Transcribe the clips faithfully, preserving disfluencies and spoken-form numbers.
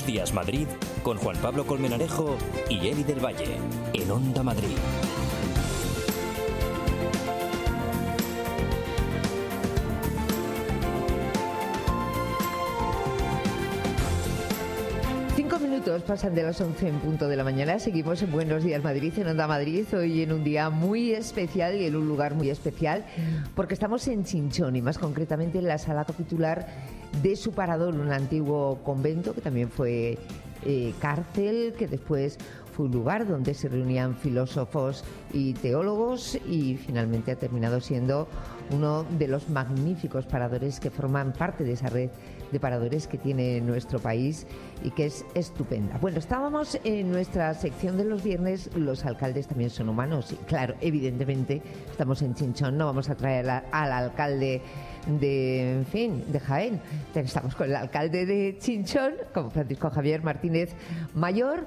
Días Madrid con Juan Pablo Colmenarejo y Eli del Valle en Onda Madrid. Cinco minutos pasan de las once en punto de la mañana. Seguimos en Buenos Días Madrid, en Onda Madrid, hoy en un día muy especial y en un lugar muy especial, porque estamos en Chinchón y más concretamente en la sala capitular de su parador, un antiguo convento que también fue eh, cárcel, que después fue un lugar donde se reunían filósofos y teólogos y finalmente ha terminado siendo uno de los magníficos paradores que forman parte de esa red de paradores que tiene nuestro país y que es estupenda. Bueno, estábamos en nuestra sección de los viernes, los alcaldes también son humanos y claro, evidentemente estamos en Chinchón, no vamos a traer a, al alcalde de, en fin, de Jaén. Estamos con el alcalde de Chinchón, como Francisco Javier Martínez Mayor,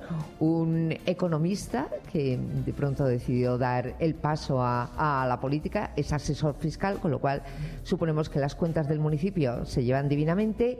un economista que de pronto decidió dar el paso a, a la política, es asesor fiscal, con lo cual suponemos que las cuentas del municipio se llevan divinamente,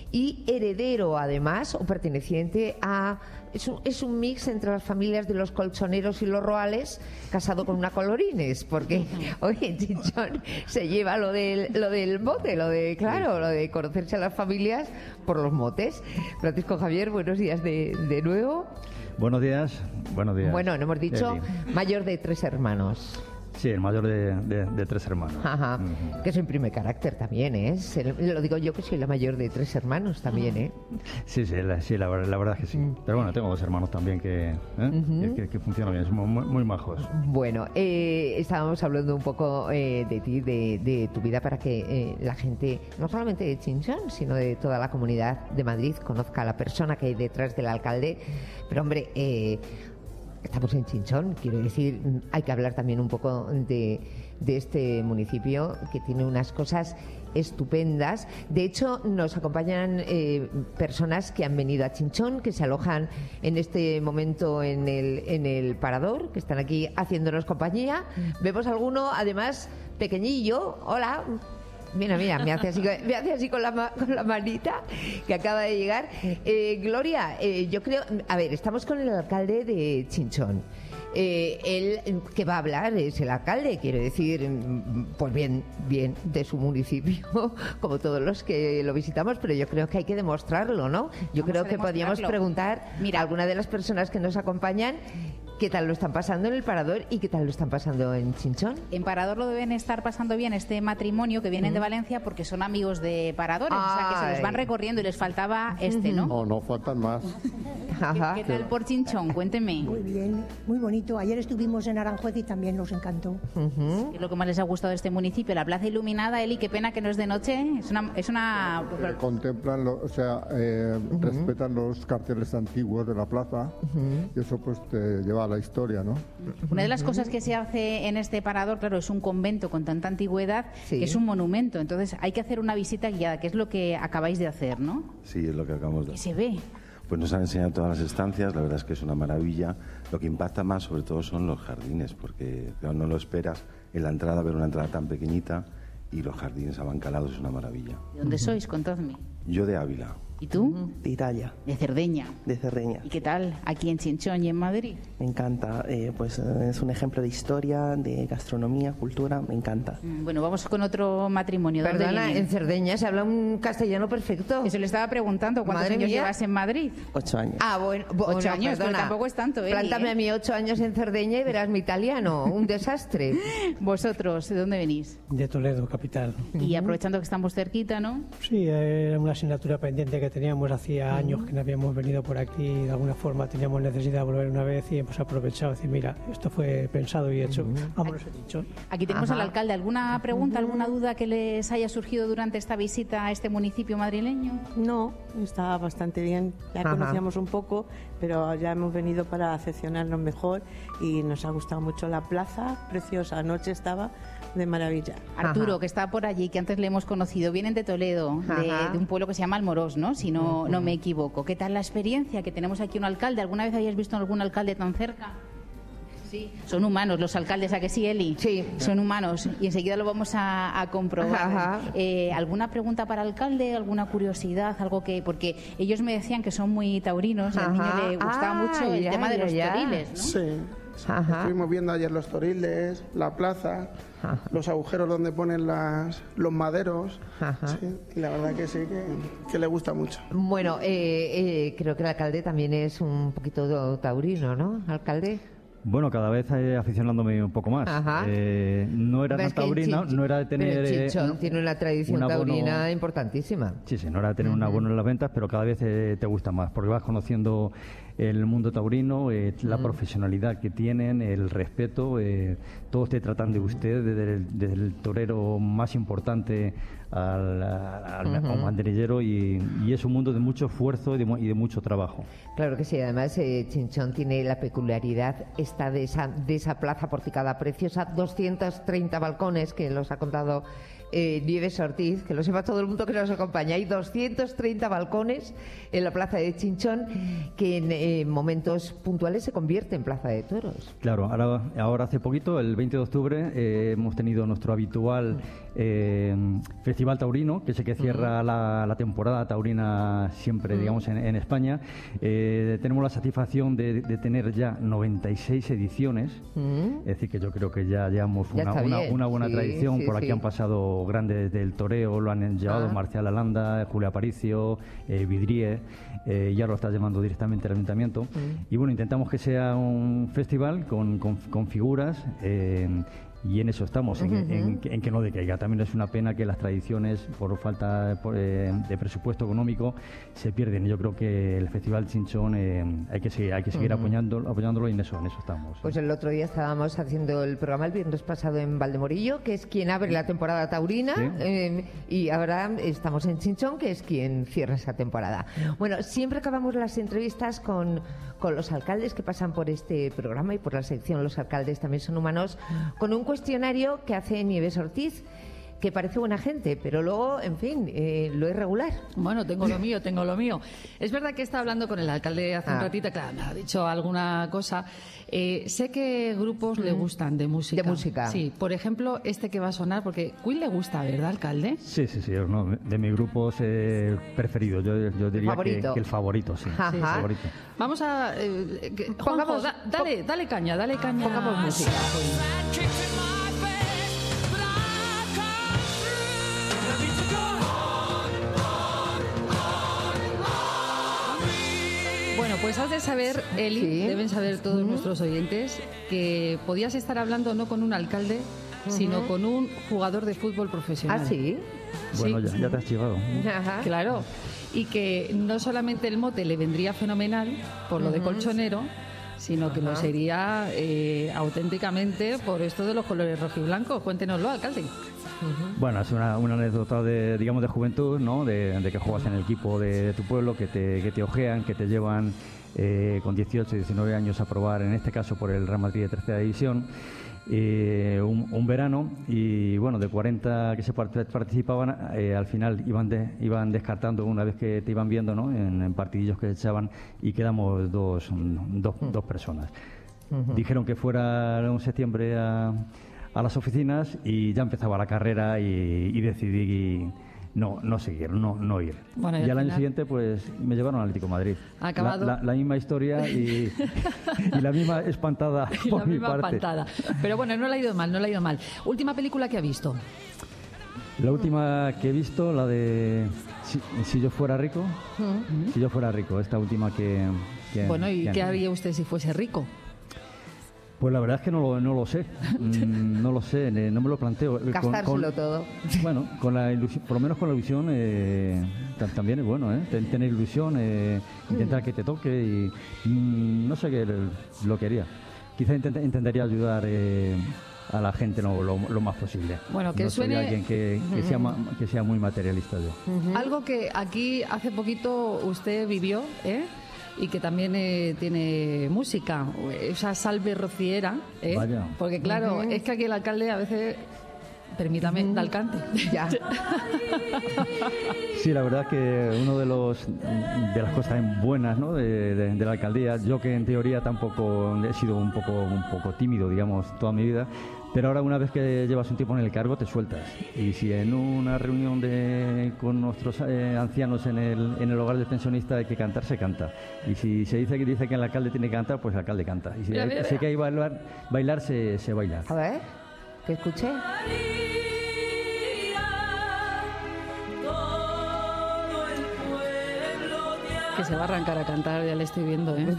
y heredero además o perteneciente a es un, es un mix entre las familias de los Colchoneros y los Roales, casado con una Colorines, porque oye, en Chinchón se lleva lo del lo del mote, lo de claro, lo de conocerse a las familias por los motes. Francisco Javier, buenos días de, de nuevo. Buenos días, buenos días. Bueno, no hemos dicho Eli. Mayor de tres hermanos. Sí, el mayor de, de, de tres hermanos. Ajá. Uh-huh. Que eso imprime carácter también, ¿eh? Se, lo digo yo que soy la mayor de tres hermanos también, ¿eh? Sí, sí, la, sí la, la verdad es que sí. Pero bueno, tengo dos hermanos también que, ¿eh? uh-huh. que, que, que funcionan bien, somos muy, muy majos. Bueno, eh, estábamos hablando un poco eh, de ti, de, de tu vida, para que eh, la gente, no solamente de Chinchón, sino de toda la comunidad de Madrid, conozca a la persona que hay detrás del alcalde. Pero hombre, eh, estamos en Chinchón, quiero decir, hay que hablar también un poco de, de este municipio que tiene unas cosas estupendas. De hecho, nos acompañan eh, personas que han venido a Chinchón, que se alojan en este momento en el, en el parador, que están aquí haciéndonos compañía. Vemos alguno, además, pequeñillo. Hola. Mira, mira, me hace así, me hace así con, la, con la manita, que acaba de llegar. Eh, Gloria, eh, yo creo... A ver, estamos con el alcalde de Chinchón. Eh, él que va a hablar es el alcalde, quiero decir, pues bien, bien de su municipio, como todos los que lo visitamos, pero yo creo que hay que demostrarlo, ¿no? Yo Vamos creo que podríamos preguntar Mira. a alguna de las personas que nos acompañan qué tal lo están pasando en el Parador y qué tal lo están pasando en Chinchón. En Parador lo deben estar pasando bien este matrimonio que vienen mm. de Valencia porque son amigos de Paradores, Ay. o sea que se los van recorriendo y les faltaba este, ¿no? No, no faltan más. Ajá. ¿Qué, qué tal por Chinchón? Cuénteme. Muy bien, muy bonito. Ayer estuvimos en Aranjuez y también nos encantó. Uh-huh. ¿Qué es lo que más les ha gustado de este municipio? La plaza iluminada, Eli, qué pena que no es de noche. Es una... Es una... Eh, contemplan, lo, o sea, eh, uh-huh. respetan los carteles antiguos de la plaza uh-huh. y eso pues te lleva a la historia, ¿no? Una de las cosas que se hace en este Parador, claro, es un convento con tanta antigüedad, sí. que es un monumento. Entonces hay que hacer una visita guiada, que es lo que acabáis de hacer, ¿no? Sí, es lo que acabamos de hacer. ¿Qué se ve? Pues nos han enseñado todas las estancias, la verdad es que es una maravilla. Lo que impacta más sobre todo son los jardines, porque claro, no lo esperas en la entrada, ver una entrada tan pequeñita y los jardines abancalados es una maravilla. ¿De dónde sois? Contadme. Yo de Ávila. ¿Y tú? De Italia. De Cerdeña. De Cerdeña. ¿Y qué tal aquí en Chinchón y en Madrid? Me encanta, eh, pues es un ejemplo de historia, de gastronomía, cultura, me encanta. Bueno, vamos con otro matrimonio. Perdona, en Cerdeña se habla un castellano perfecto. Eso le estaba preguntando, ¿cuántos Madre años mía. llevas en Madrid? Ocho años. Ah, bueno, ocho bueno, años, perdona. pero tampoco es tanto, ¿eh? Plántame ¿eh? a mí ocho años en Cerdeña y verás mi italiano, un desastre. ¿Vosotros de dónde venís? De Toledo, capital. Y aprovechando que estamos cerquita, ¿no? Sí, era una asignatura pendiente que teníamos hacía años que no habíamos venido por aquí y de alguna forma teníamos necesidad de volver una vez y hemos aprovechado y decir, mira, esto fue pensado y hecho, vámonos a Chinchón. Aquí tenemos Ajá. al alcalde. ¿Alguna pregunta, alguna duda que les haya surgido durante esta visita a este municipio madrileño? No, está bastante bien. Ya Ajá. conocíamos un poco, pero ya hemos venido para aficionarnos mejor y nos ha gustado mucho la plaza, preciosa. Anoche estaba de maravilla. Arturo, Ajá. que está por allí, que antes le hemos conocido, vienen de Toledo, de, de un pueblo que se llama Almorós, ¿no? Si no, no me equivoco. ¿Qué tal la experiencia que tenemos aquí un alcalde? ¿Alguna vez habéis visto algún alcalde tan cerca? Sí, son humanos los alcaldes, ¿a que sí, Eli? Sí. Son humanos y enseguida lo vamos a, a comprobar. Eh, ¿Alguna pregunta para el alcalde? ¿Alguna curiosidad? Algo que porque ellos me decían que son muy taurinos, al niño le gustaba ah, mucho el ya, tema de ya, los ya. toriles, ¿no? Sí. Ajá. Estuvimos viendo ayer los toriles, la plaza, Ajá. los agujeros donde ponen las, los maderos. Sí, y la verdad que sí, que, que le gusta mucho. Bueno, eh, eh, creo que el alcalde también es un poquito taurino, ¿no, alcalde? Bueno, cada vez eh, aficionándome un poco más. Eh, no era tan taurina, no era de tener... Pero Chinchón eh, tiene una tradición un abono, taurina importantísima. Sí, sí, no era de tener uh-huh. un abono en las ventas, pero cada vez eh, te gusta más, porque vas conociendo el mundo taurino, eh, la uh-huh. profesionalidad que tienen, el respeto, eh, todos te tratan de usted, desde el, desde el torero más importante al, al, uh-huh. al banderillero, y, y es un mundo de mucho esfuerzo y de, y de mucho trabajo. Claro que sí, además eh, Chinchón tiene la peculiaridad esta de esa, de esa plaza porticada preciosa, doscientos treinta balcones que los ha contado eh, Nieves Ortiz, que lo sepa todo el mundo que nos acompaña. Hay doscientos treinta balcones en la plaza de Chinchón que en eh, momentos puntuales se convierte en plaza de toros. Claro, ahora, ahora hace poquito, el veinte de octubre, eh, hemos tenido nuestro habitual eh, Festival Taurino, que es el que cierra uh-huh. la, la temporada taurina siempre, uh-huh. digamos, en, en España. Eh, tenemos la satisfacción de, de tener ya noventa y seis ediciones, uh-huh. es decir, que yo creo que ya llevamos ya una, una, una buena sí, tradición. Sí, por aquí sí. han pasado grandes del toreo, lo han llevado ah. Marcial Alanda, Julio Aparicio, eh, Vidrié, eh, ya lo está llamando directamente el ayuntamiento. Uh-huh. Y bueno, intentamos que sea un festival con, con, con figuras. Eh, Y en eso estamos, en, uh-huh. en, en, en que no decaiga. También es una pena que las tradiciones, por falta por, eh, de presupuesto económico, se pierden. Yo creo que el Festival Chinchón eh, hay que seguir, hay que seguir uh-huh. apoyándolo, apoyándolo y en eso, en eso estamos. Pues el otro día estábamos haciendo el programa el viernes pasado en Valdemorillo, que es quien abre la temporada taurina, ¿sí? eh, y ahora estamos en Chinchón, que es quien cierra esa temporada. Bueno, siempre acabamos las entrevistas con, con los alcaldes que pasan por este programa y por la sección Los alcaldes también son humanos, con un cuestionario que hace Nieves Ortiz, que parece buena gente, pero luego, en fin, eh, lo es regular. Bueno, tengo lo mío, tengo lo mío. Es verdad que estaba hablando con el alcalde hace ah. un ratito, claro, me ha dicho alguna cosa. Eh, sé que grupos mm. le gustan de música. De música. Sí, por ejemplo, este que va a sonar, porque Queen le gusta, ¿verdad, alcalde? Sí, sí, sí, no, de mis grupos eh, preferidos. Yo, yo diría que, que el favorito, sí. sí el favorito. Vamos a... Eh, que, Juanjo, da, dale, dale caña, dale caña. Pongamos música. Bueno, pues has de saber, Eli, sí. deben saber todos uh-huh. nuestros oyentes, que podías estar hablando no con un alcalde, uh-huh. sino con un jugador de fútbol profesional. ¿Ah, sí? Bueno, sí. ya, ya te has chivado. Ajá. Claro, y que no solamente el mote le vendría fenomenal por lo uh-huh. de colchonero, sino que uh-huh. lo sería eh, auténticamente por esto de los colores rojo y blanco. Cuéntenoslo, alcalde. Uh-huh. Bueno, es una, una anécdota de, digamos, de juventud, ¿no? De, de que juegas en el equipo de, de tu pueblo, que te, que te ojean, que te llevan eh, con dieciocho, diecinueve años a probar, en este caso por el Real Madrid de tercera división, eh, un, un verano, y bueno, de cuarenta que se participaban, eh, al final iban, de, iban descartando una vez que te iban viendo, ¿no? En, en partidillos que se echaban, y quedamos dos, dos, uh-huh. dos personas. Uh-huh. Dijeron que fuera en septiembre a... a las oficinas, y ya empezaba la carrera, y, y decidí no no seguir, no no ir. Bueno, y, y al año siguiente pues me llevaron al Atlético de Madrid. Acabado. La, la, la misma historia y, y la misma espantada y por la mi misma parte. espantada. Pero bueno, no le ha ido mal, no le ha ido mal. Última película que ha visto. La última que he visto, la de Si, si yo fuera rico, uh-huh. si yo fuera rico, esta última que... que bueno, ¿y que qué haría usted si fuese rico? Pues la verdad es que no lo, no lo sé, mm, no lo sé, no me lo planteo. Gastárselo con, con, todo. Bueno, con la ilusión, por lo menos con la ilusión eh, también es bueno, ¿eh? Tener ilusión, eh, intentar que te toque, y mm, no sé qué lo que haría. Quizá intent, intentaría ayudar eh, a la gente lo, lo, lo más posible. Bueno, que no suene... soy alguien que, que, uh-huh. sea, que sea muy materialista yo. Uh-huh. Algo que aquí hace poquito usted vivió, ¿eh? Y que también eh, tiene música, esa salve rociera, ¿eh? Vaya. Porque claro, uh-huh. es que aquí el alcalde a veces permítame, mm. la cante. Ya. Sí, la verdad que uno de los de las cosas buenas, ¿no?, de, de, de la alcaldía, yo que en teoría tampoco he sido un poco un poco tímido, digamos, toda mi vida, pero ahora una vez que llevas un tiempo en el cargo te sueltas, y si en una reunión de con nuestros eh, ancianos en el en el hogar del pensionista hay que cantar, se canta, y si se dice que dice que el alcalde tiene que cantar, pues el alcalde canta, y si mira, hay, mira, si hay que bailar bailar se, se baila. A ver, que escuché. Que se va a arrancar a cantar, ya le estoy viendo, ¿eh?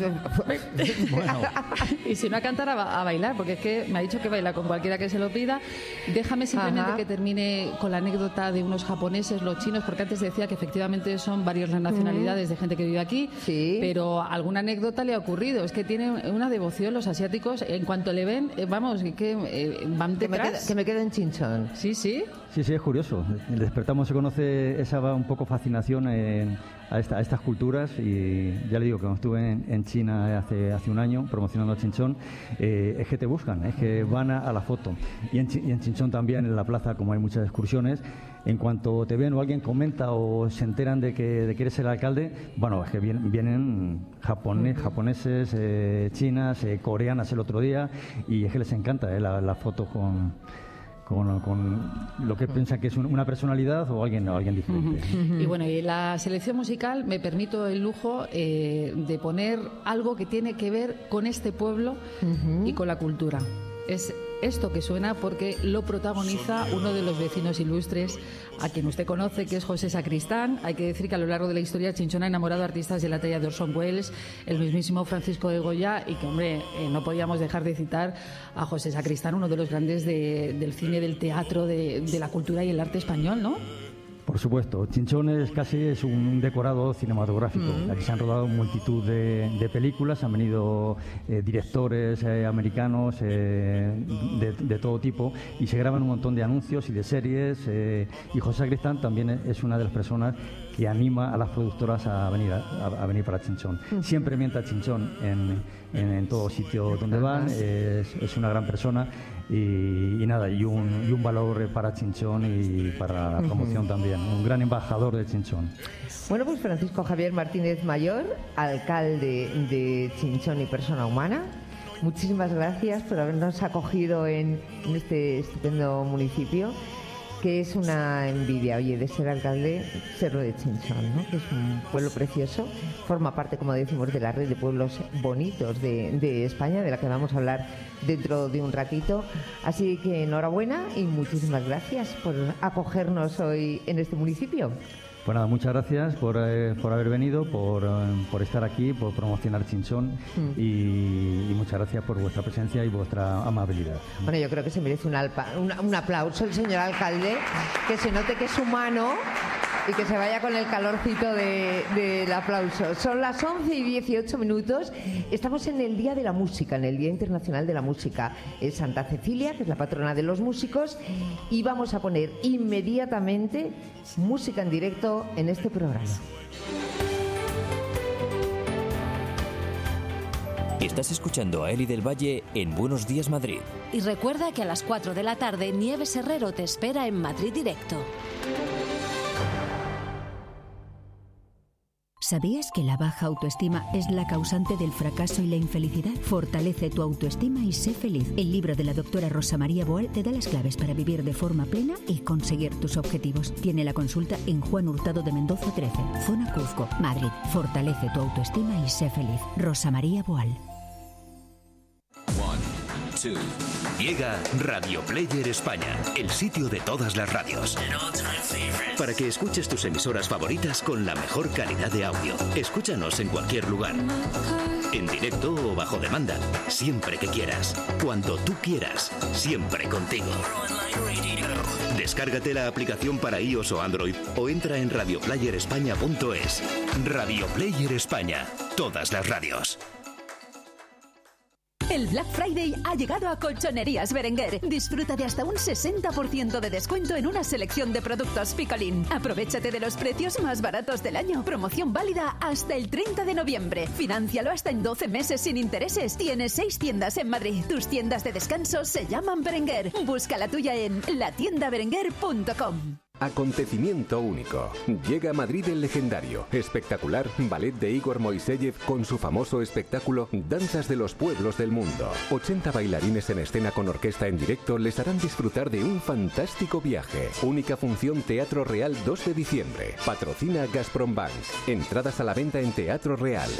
Bueno. Y si no a cantar, a, a bailar, porque es que me ha dicho que baila con cualquiera que se lo pida. Déjame simplemente Ajá. que termine con la anécdota de unos japoneses, los chinos, porque antes decía que efectivamente son varias las nacionalidades mm. de gente que vive aquí, sí. pero alguna anécdota le ha ocurrido. Es que tienen una devoción los asiáticos, en cuanto le ven, eh, vamos, que eh, van detrás. Que me, quedo, que me quedo en Chinchón. Sí, sí. Sí, sí, es curioso. El Despertamos se conoce esa un poco fascinación en, a, esta, a estas culturas, y ya le digo que cuando estuve en, en China hace, hace un año promocionando Chinchón, eh, es que te buscan, es que van a, a la foto. Y en, y en Chinchón también, en la plaza, como hay muchas excursiones, en cuanto te ven o alguien comenta o se enteran de que, de que eres el alcalde, bueno, es que vienen, vienen japonés, japoneses, eh, chinas, eh, coreanas el otro día, y es que les encanta eh, la, la foto con... Con, con lo que piensan que es un, una personalidad o alguien, o alguien diferente. Uh-huh. Y bueno, y la selección musical me permito el lujo eh, de poner algo que tiene que ver con este pueblo uh-huh. y con la cultura. Es esto que suena porque lo protagoniza uno de los vecinos ilustres a quien usted conoce, que es José Sacristán. Hay que decir que a lo largo de la historia Chinchón ha enamorado a artistas de la talla de Orson Welles, el mismísimo Francisco de Goya, y que, hombre, eh, no podíamos dejar de citar a José Sacristán, uno de los grandes de, del cine, del teatro, de, de la cultura y el arte español, ¿no? Por supuesto, Chinchón es casi es un decorado cinematográfico. Mm. Aquí se han rodado multitud de, de películas, han venido eh, directores eh, americanos eh, de, de todo tipo, y se graban un montón de anuncios y de series. Eh, y José Sacristán también es una de las personas que anima a las productoras a venir a, a venir para Chinchón. Mm. Siempre mienta Chinchón en, en, en todo sitio donde van. Es, es una gran persona. Y, y nada, y un, y un valor para Chinchón y para la promoción uh-huh. también, un gran embajador de Chinchón. Bueno, pues Francisco Javier Martínez Mayor, alcalde de Chinchón y persona humana, muchísimas gracias por habernos acogido en, en este estupendo municipio, que es una envidia, oye, de ser alcalde, serlo de Chinchón, ¿no? Que es un pueblo precioso, forma parte, como decimos, de la red de pueblos bonitos de, de España, de la que vamos a hablar dentro de un ratito. Así que enhorabuena y muchísimas gracias por acogernos hoy en este municipio. Pues nada, muchas gracias por, eh, por haber venido, por, eh, por estar aquí, por promocionar Chinchón mm. y, y muchas gracias por vuestra presencia y vuestra amabilidad. Bueno, yo creo que se merece un, alpa, un, un aplauso el señor alcalde, que se note que es humano y que se vaya con el calorcito de, del aplauso. Son las once y dieciocho minutos. Estamos en el Día de la Música, en el Día Internacional de la Música. Es Santa Cecilia, que es la patrona de los músicos, y vamos a poner inmediatamente música en directo en este programa. Estás escuchando a Eli del Valle en Buenos Días Madrid. Y recuerda que a las cuatro de la tarde Nieves Herrero te espera en Madrid Directo. ¿Sabías que la baja autoestima es la causante del fracaso y la infelicidad? Fortalece tu autoestima y sé feliz. El libro de la doctora Rosa María Boal te da las claves para vivir de forma plena y conseguir tus objetivos. Tiene la consulta en Juan Hurtado de Mendoza trece, Zona Cuzco, Madrid. Fortalece tu autoestima y sé feliz. Rosa María Boal. Llega Radio Player España, el sitio de todas las radios. Para que escuches tus emisoras favoritas con la mejor calidad de audio. Escúchanos en cualquier lugar. En directo o bajo demanda. Siempre que quieras. Cuando tú quieras. Siempre contigo. Descárgate la aplicación para iOS o Android o entra en radio player españa punto es. Radio Player España. Todas las radios. El Black Friday ha llegado a Colchonerías Berenguer. Disfruta de hasta un sesenta por ciento de descuento en una selección de productos Picolín. Aprovechate de los precios más baratos del año. Promoción válida hasta el treinta de noviembre. Financialo hasta en doce meses sin intereses. Tienes seis tiendas en Madrid. Tus tiendas de descanso se llaman Berenguer. Busca la tuya en la tienda berenguer punto com. Acontecimiento único. Llega a Madrid el legendario, espectacular ballet de Igor Moiseyev con su famoso espectáculo Danzas de los Pueblos del Mundo. ochenta bailarines en escena con orquesta en directo les harán disfrutar de un fantástico viaje. Única función Teatro Real dos de diciembre. Patrocina Gazprom Bank. Entradas a la venta en Teatro Real.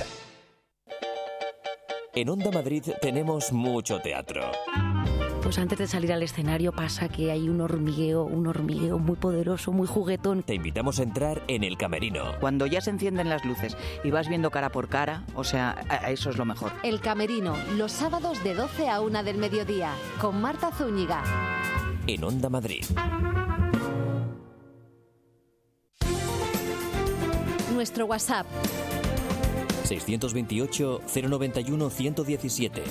En Onda Madrid tenemos mucho teatro. Pues antes de salir al escenario pasa que hay un hormigueo, un hormigueo muy poderoso, muy juguetón. Te invitamos a entrar en el camerino. Cuando ya se encienden las luces y vas viendo cara por cara, o sea, a eso es lo mejor. El camerino, los sábados de doce a una del mediodía, con Marta Zúñiga. En Onda Madrid. Nuestro WhatsApp. seiscientos veintiocho, cero noventa y uno, ciento diecisiete.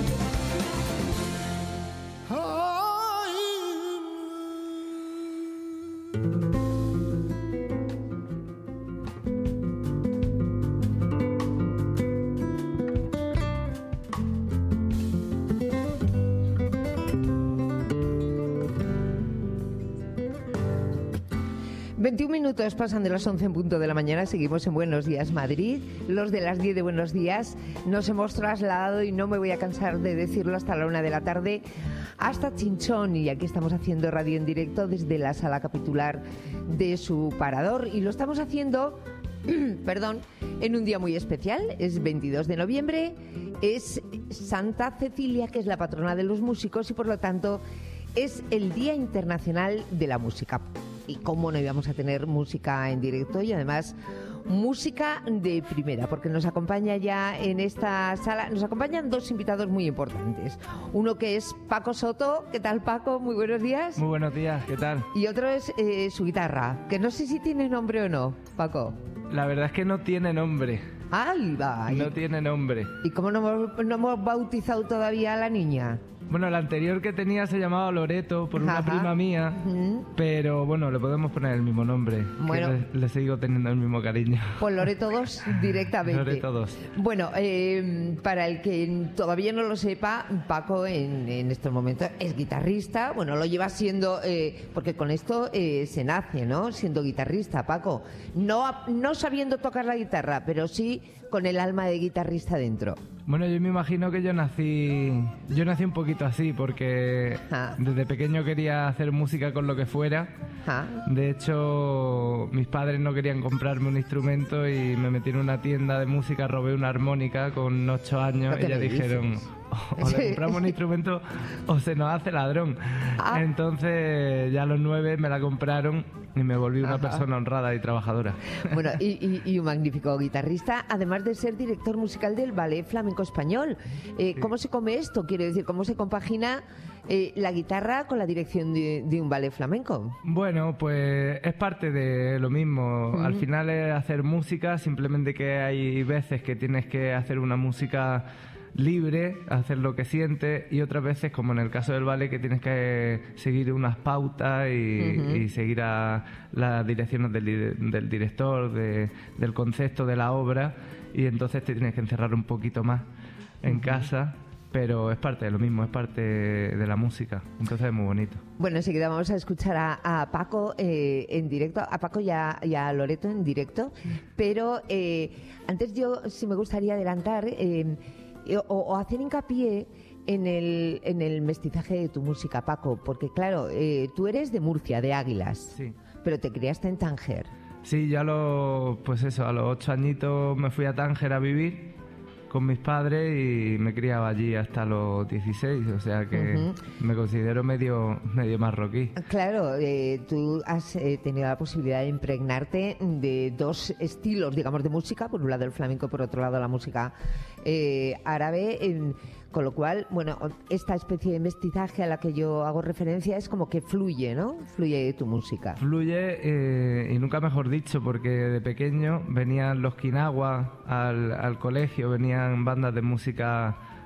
veintiún minutos pasan de las once en punto de la mañana. Seguimos en Buenos Días Madrid. Los de las diez de Buenos Días nos hemos trasladado, y no me voy a cansar de decirlo, hasta la una de la tarde, hasta Chinchón. Y aquí estamos haciendo radio en directo desde la sala capitular de su parador. Y lo estamos haciendo, perdón, en un día muy especial. Es veintidós de noviembre. Es Santa Cecilia, que es la patrona de los músicos, y por lo tanto es el Día Internacional de la Música. Y cómo no íbamos a tener música en directo, y además música de primera, porque nos acompaña ya en esta sala, nos acompañan dos invitados muy importantes. Uno que es Paco Soto. ¿Qué tal, Paco? Muy buenos días. Muy buenos días, ¿qué tal? Y otro es eh, su guitarra, que no sé si tiene nombre o no, Paco. La verdad es que no tiene nombre. ¡Ay, va! No tiene nombre. ¿Y cómo no hemos, no hemos bautizado todavía a la niña? Bueno, la anterior que tenía se llamaba Loreto, por una Ajá. prima mía, uh-huh. Pero bueno, le podemos poner el mismo nombre. Bueno. Le, le sigo teniendo el mismo cariño. Pues Loreto dos directamente. Loreto dos. Bueno, eh, para el que todavía no lo sepa, Paco en, en estos momentos es guitarrista. Bueno, lo lleva siendo, eh, porque con esto eh, se nace, ¿no? Siendo guitarrista, Paco. No, no sabiendo tocar la guitarra, pero sí con el alma de guitarrista dentro. Bueno, yo me imagino que yo nací yo nací un poquito así, porque ah. desde pequeño quería hacer música con lo que fuera. Ah. De hecho, mis padres no querían comprarme un instrumento y me metí en una tienda de música, robé una armónica con ocho años y ya dijeron... O le compramos un instrumento o se nos hace ladrón. Ah. Entonces ya a los nueve me la compraron y me volví una Ajá. persona honrada y trabajadora. Bueno, y, y, y un magnífico guitarrista, además de ser director musical del Ballet Flamenco Español. Eh, sí. ¿Cómo se come esto? Quiero decir, ¿cómo se compagina eh, la guitarra con la dirección de, de un ballet flamenco? Bueno, pues es parte de lo mismo. Uh-huh. Al final es hacer música, simplemente que hay veces que tienes que hacer una música libre, hacer lo que sientes, y otras veces, como en el caso del ballet, que tienes que seguir unas pautas y, uh-huh. y seguir a las direcciones del, del director, de, del concepto de la obra, y entonces te tienes que encerrar un poquito más en uh-huh. casa, pero es parte de lo mismo, es parte de la música, entonces es muy bonito. Bueno, enseguida vamos a escuchar a, a Paco eh, en directo, a Paco y a, y a Loreto en directo, pero eh, antes yo sí me gustaría adelantar eh, O, o hacer hincapié en el, en el mestizaje de tu música, Paco, porque claro, eh, tú eres de Murcia, de Águilas, sí. pero te criaste en Tánger. Sí, yo a los, pues eso, a los ocho añitos me fui a Tánger a vivir con mis padres y me criaba allí hasta los dieciséis, o sea que uh-huh. me considero medio medio marroquí. Claro, eh, tú has eh, tenido la posibilidad de impregnarte de dos estilos, digamos, de música, por un lado el flamenco, por otro lado la música eh, árabe, eh, con lo cual, bueno, esta especie de mestizaje a la que yo hago referencia es como que fluye, ¿no? Fluye tu música. Fluye, eh, y nunca mejor dicho, porque de pequeño venían los quinaguas al, al colegio, venían bandas de música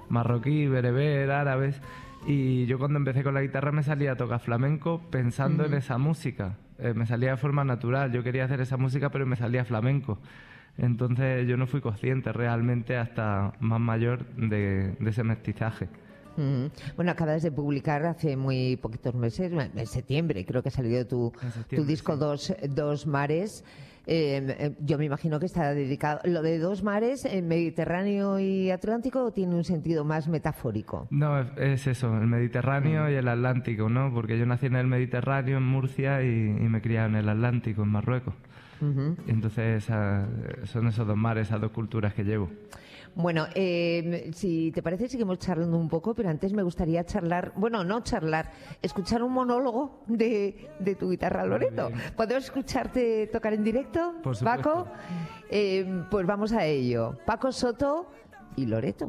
marroquí, bereber, árabes. Y yo cuando empecé con la guitarra me salía a tocar flamenco pensando uh-huh. en esa música. Eh, me salía de forma natural. Yo quería hacer esa música, pero me salía flamenco. Entonces yo no fui consciente realmente hasta más mayor de, de ese mestizaje. Mm. Bueno, acabas de publicar hace muy poquitos meses, en septiembre creo que ha salido tu, tu disco sí. dos, dos Mares. Eh, yo me imagino que está dedicado... ¿Lo de Dos Mares, en Mediterráneo y Atlántico, o tiene un sentido más metafórico? No, es, es eso, el Mediterráneo mm. y el Atlántico, ¿no? Porque yo nací en el Mediterráneo, en Murcia, y, y me crié en el Atlántico, en Marruecos. Uh-huh. Entonces esa, son esos dos mares, esas dos culturas que llevo. Bueno, eh, si te parece seguimos charlando un poco, pero antes me gustaría charlar, bueno, no charlar, escuchar un monólogo de, de tu guitarra, Loreto. ¿Podemos escucharte tocar en directo, por supuesto. Paco? Eh, pues vamos a ello. Paco Soto y Loreto.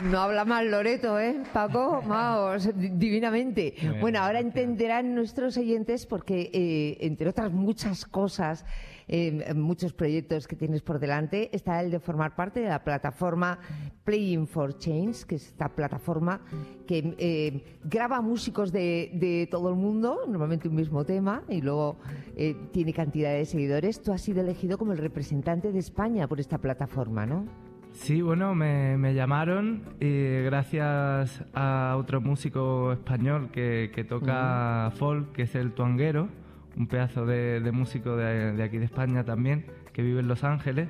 No habla mal Loreto, ¿eh, Paco? Vamos, divinamente. Bueno, bueno, ahora entenderán nuestros oyentes porque, eh, entre otras muchas cosas, eh, muchos proyectos que tienes por delante, está el de formar parte de la plataforma Playing for Change, que es esta plataforma que eh, graba músicos de, de todo el mundo, normalmente un mismo tema, y luego eh, tiene cantidad de seguidores. Tú has sido elegido como el representante de España por esta plataforma, ¿no? Sí, bueno, me, me llamaron y gracias a otro músico español que, que toca uh-huh. folk, que es el Tuanguero, un pedazo de, de músico de, de aquí de España también, que vive en Los Ángeles,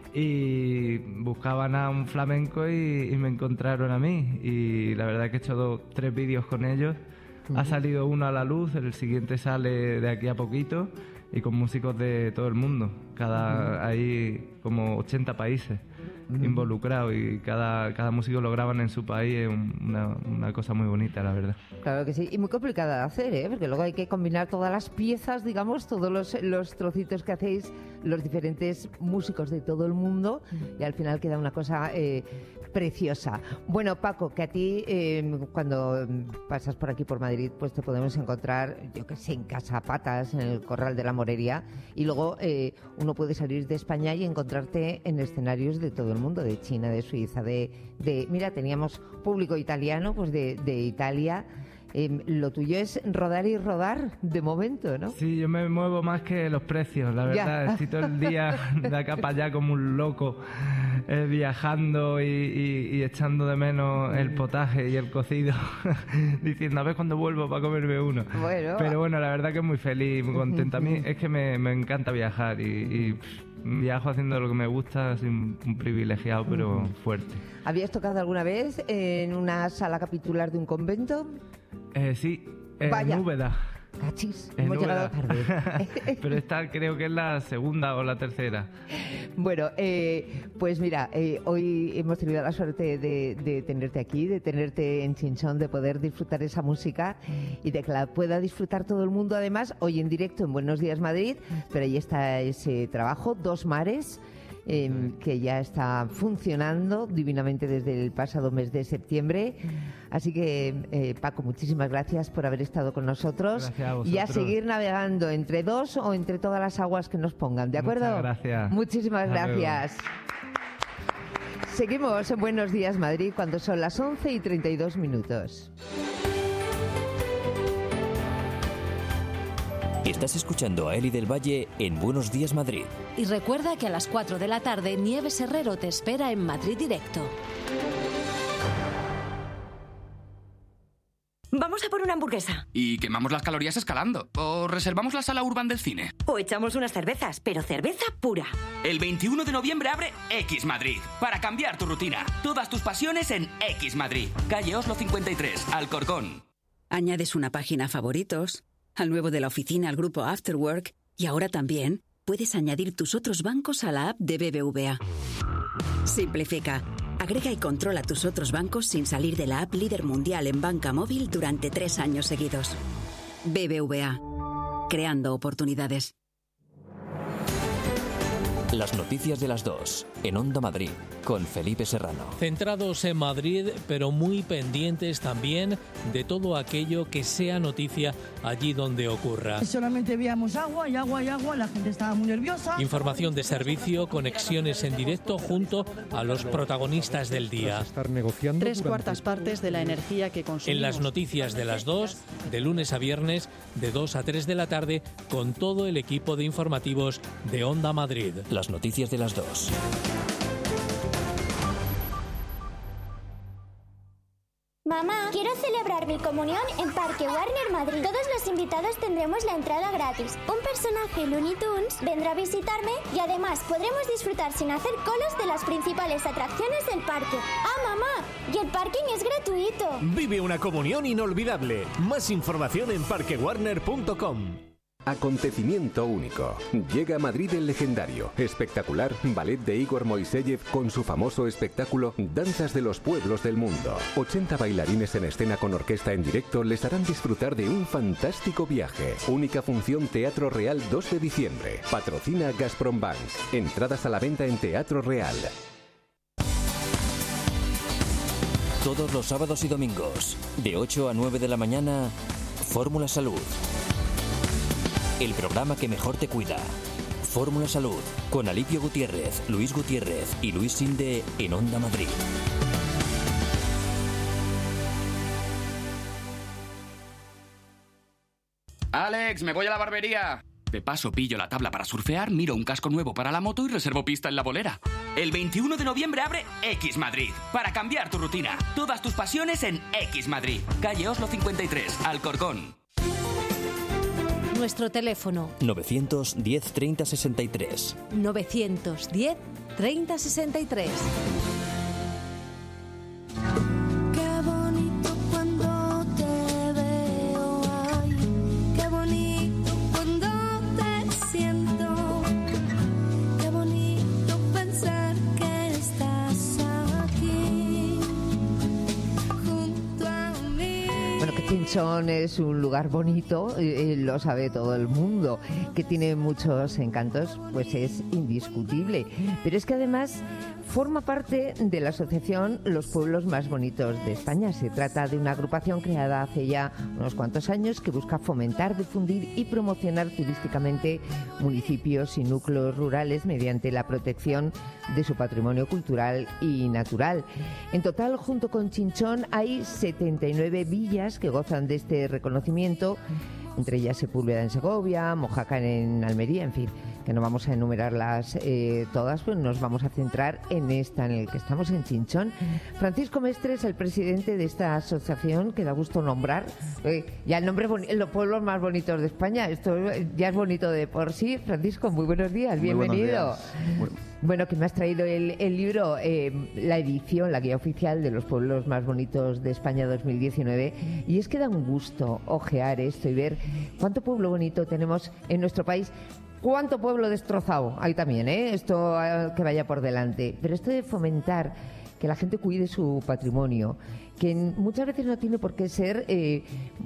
y buscaban a un flamenco y, y me encontraron a mí, y la verdad que he hecho dos, tres vídeos con ellos. Uh-huh. Ha salido uno a la luz, el siguiente sale de aquí a poquito, y con músicos de todo el mundo. Cada uh-huh. Hay como ochenta países uh-huh. involucrados, y cada, cada músico lo graban en su país. Es una, una cosa muy bonita, la verdad. Claro que sí, y muy complicada de hacer, ¿eh? Porque luego hay que combinar todas las piezas, digamos, todos los, los trocitos que hacéis los diferentes músicos de todo el mundo, y al final queda una cosa eh, preciosa. Bueno, Paco, que a ti eh, cuando pasas por aquí por Madrid, pues te podemos encontrar, yo que sé, en Casa Patas, en el Corral de la Morería, y luego eh, uno puede salir de España y encontrarte en escenarios de todo el mundo, de China, de Suiza, de, de mira, teníamos público italiano, pues de, de Italia. Eh, lo tuyo es rodar y rodar de momento, ¿no? Sí, yo me muevo más que los precios, la verdad. Ya. Estoy todo el día de acá para allá como un loco, eh, viajando y, y, y echando de menos el potaje y el cocido, diciendo a ver cuándo vuelvo para comerme uno. Bueno. Pero bueno, la verdad que muy feliz, muy contenta. A mí es que me, me encanta viajar, y, y pff, viajo haciendo lo que me gusta, soy un, un privilegiado, pero uh-huh. fuerte. ¿Habías tocado alguna vez en una sala capitular de un convento? Eh, sí, en Vaya. Úbeda. Cachis, en hemos Úbeda. llegado tarde. Pero esta creo que es la segunda o la tercera. Bueno, eh, pues mira, eh, hoy hemos tenido la suerte de, de tenerte aquí, de tenerte en Chinchón, de poder disfrutar esa música y de que la pueda disfrutar todo el mundo, además, hoy en directo en Buenos Días Madrid, pero ahí está ese trabajo, Dos Mares, Eh, que ya está funcionando divinamente desde el pasado mes de septiembre. Así que, eh, Paco, muchísimas gracias por haber estado con nosotros. Gracias a vosotros. Y a seguir navegando entre dos o entre todas las aguas que nos pongan, ¿de acuerdo? Muchas gracias. Muchísimas Hasta gracias. Luego. Seguimos en Buenos Días Madrid cuando son las once y treinta y dos minutos. Estás escuchando a Eli del Valle en Buenos Días Madrid. Y recuerda que a las cuatro de la tarde Nieves Herrero te espera en Madrid Directo. Vamos a por una hamburguesa. Y quemamos las calorías escalando. O reservamos la sala Urban del cine. O echamos unas cervezas, pero cerveza pura. El veintiuno de noviembre abre X Madrid. Para cambiar tu rutina. Todas tus pasiones en X Madrid. Calle Oslo cincuenta y tres, Alcorcón. Añades una página a favoritos, al nuevo de la oficina, al grupo Afterwork, y ahora también puedes añadir tus otros bancos a la app de B B V A. Simplifica. Agrega y controla tus otros bancos sin salir de la app líder mundial en banca móvil durante tres años seguidos. B B V A. Creando oportunidades. Las noticias de las dos, en Onda Madrid, con Felipe Serrano. Centrados en Madrid, pero muy pendientes también de todo aquello que sea noticia allí donde ocurra. Solamente veíamos agua y agua y agua, la gente estaba muy nerviosa. Información de servicio, conexiones en directo junto a los protagonistas del día. Estar negociando Tres cuartas partes de la energía que consumimos. En las noticias de las dos, de lunes a viernes, de dos a tres de la tarde, con todo el equipo de informativos de Onda Madrid. Las noticias de las dos. Mamá, quiero celebrar mi comunión en Parque Warner Madrid. Todos los invitados tendremos la entrada gratis. Un personaje Looney Tunes vendrá a visitarme y además podremos disfrutar sin hacer colas de las principales atracciones del parque. ¡Ah, mamá! Y el parking es gratuito. Vive una comunión inolvidable. Más información en parque warner punto com. Acontecimiento único. Llega a Madrid el legendario, espectacular ballet de Igor Moiseyev con su famoso espectáculo Danzas de los Pueblos del Mundo. ochenta bailarines en escena con orquesta en directo les harán disfrutar de un fantástico viaje. Única función Teatro Real dos de diciembre. Patrocina Gazprom-Bank. Entradas a la venta en Teatro Real. Todos los sábados y domingos, de ocho a nueve de la mañana, Fórmula Salud. El programa que mejor te cuida. Fórmula Salud, con Alipio Gutiérrez, Luis Gutiérrez y Luis Sinde en Onda Madrid. Alex, me voy a la barbería. De paso, pillo la tabla para surfear, miro un casco nuevo para la moto y reservo pista en la bolera. El veintiuno de noviembre abre X Madrid, para cambiar tu rutina. Todas tus pasiones en X Madrid. Calle Oslo cincuenta y tres, Alcorcón. Nuestro teléfono novecientos diez treinta sesenta y tres. novecientos diez treinta sesenta y tres. Qué bonito cuando te veo, ay, qué bonito cuando te siento, qué bonito pensar que estás aquí junto a mí. Bueno, que Chinchón es un lugar bonito, eh, lo sabe todo el mundo, que tiene muchos encantos, pues es indiscutible. Pero es que además forma parte de la asociación Los Pueblos Más Bonitos de España. Se trata de una agrupación creada hace ya unos cuantos años que busca fomentar, difundir y promocionar turísticamente municipios y núcleos rurales mediante la protección de su patrimonio cultural y natural. En total, junto con Chinchón, hay setenta y nueve villas que gozan de este reconocimiento, entre ellas Sepúlveda en Segovia, Mojácar en Almería, en fin, que no vamos a enumerarlas eh, todas, pues nos vamos a centrar en esta, en el que estamos, en Chinchón. Francisco Mestre es el presidente de esta asociación, que da gusto nombrar. Eh, ya el nombre, boni- los pueblos más bonitos de España, esto ya es bonito de por sí. Francisco, muy buenos días, Muy buenos bienvenido. días. Muy- Bueno, que me has traído el, el libro, eh, la edición, la guía oficial de los pueblos más bonitos de España dos mil diecinueve, y es que da un gusto ojear esto y ver cuánto pueblo bonito tenemos en nuestro país. ¿Cuánto pueblo destrozado? Hay también, ¿eh? Esto eh, que vaya por delante. Pero esto de fomentar que la gente cuide su patrimonio, que muchas veces no tiene por qué ser eh,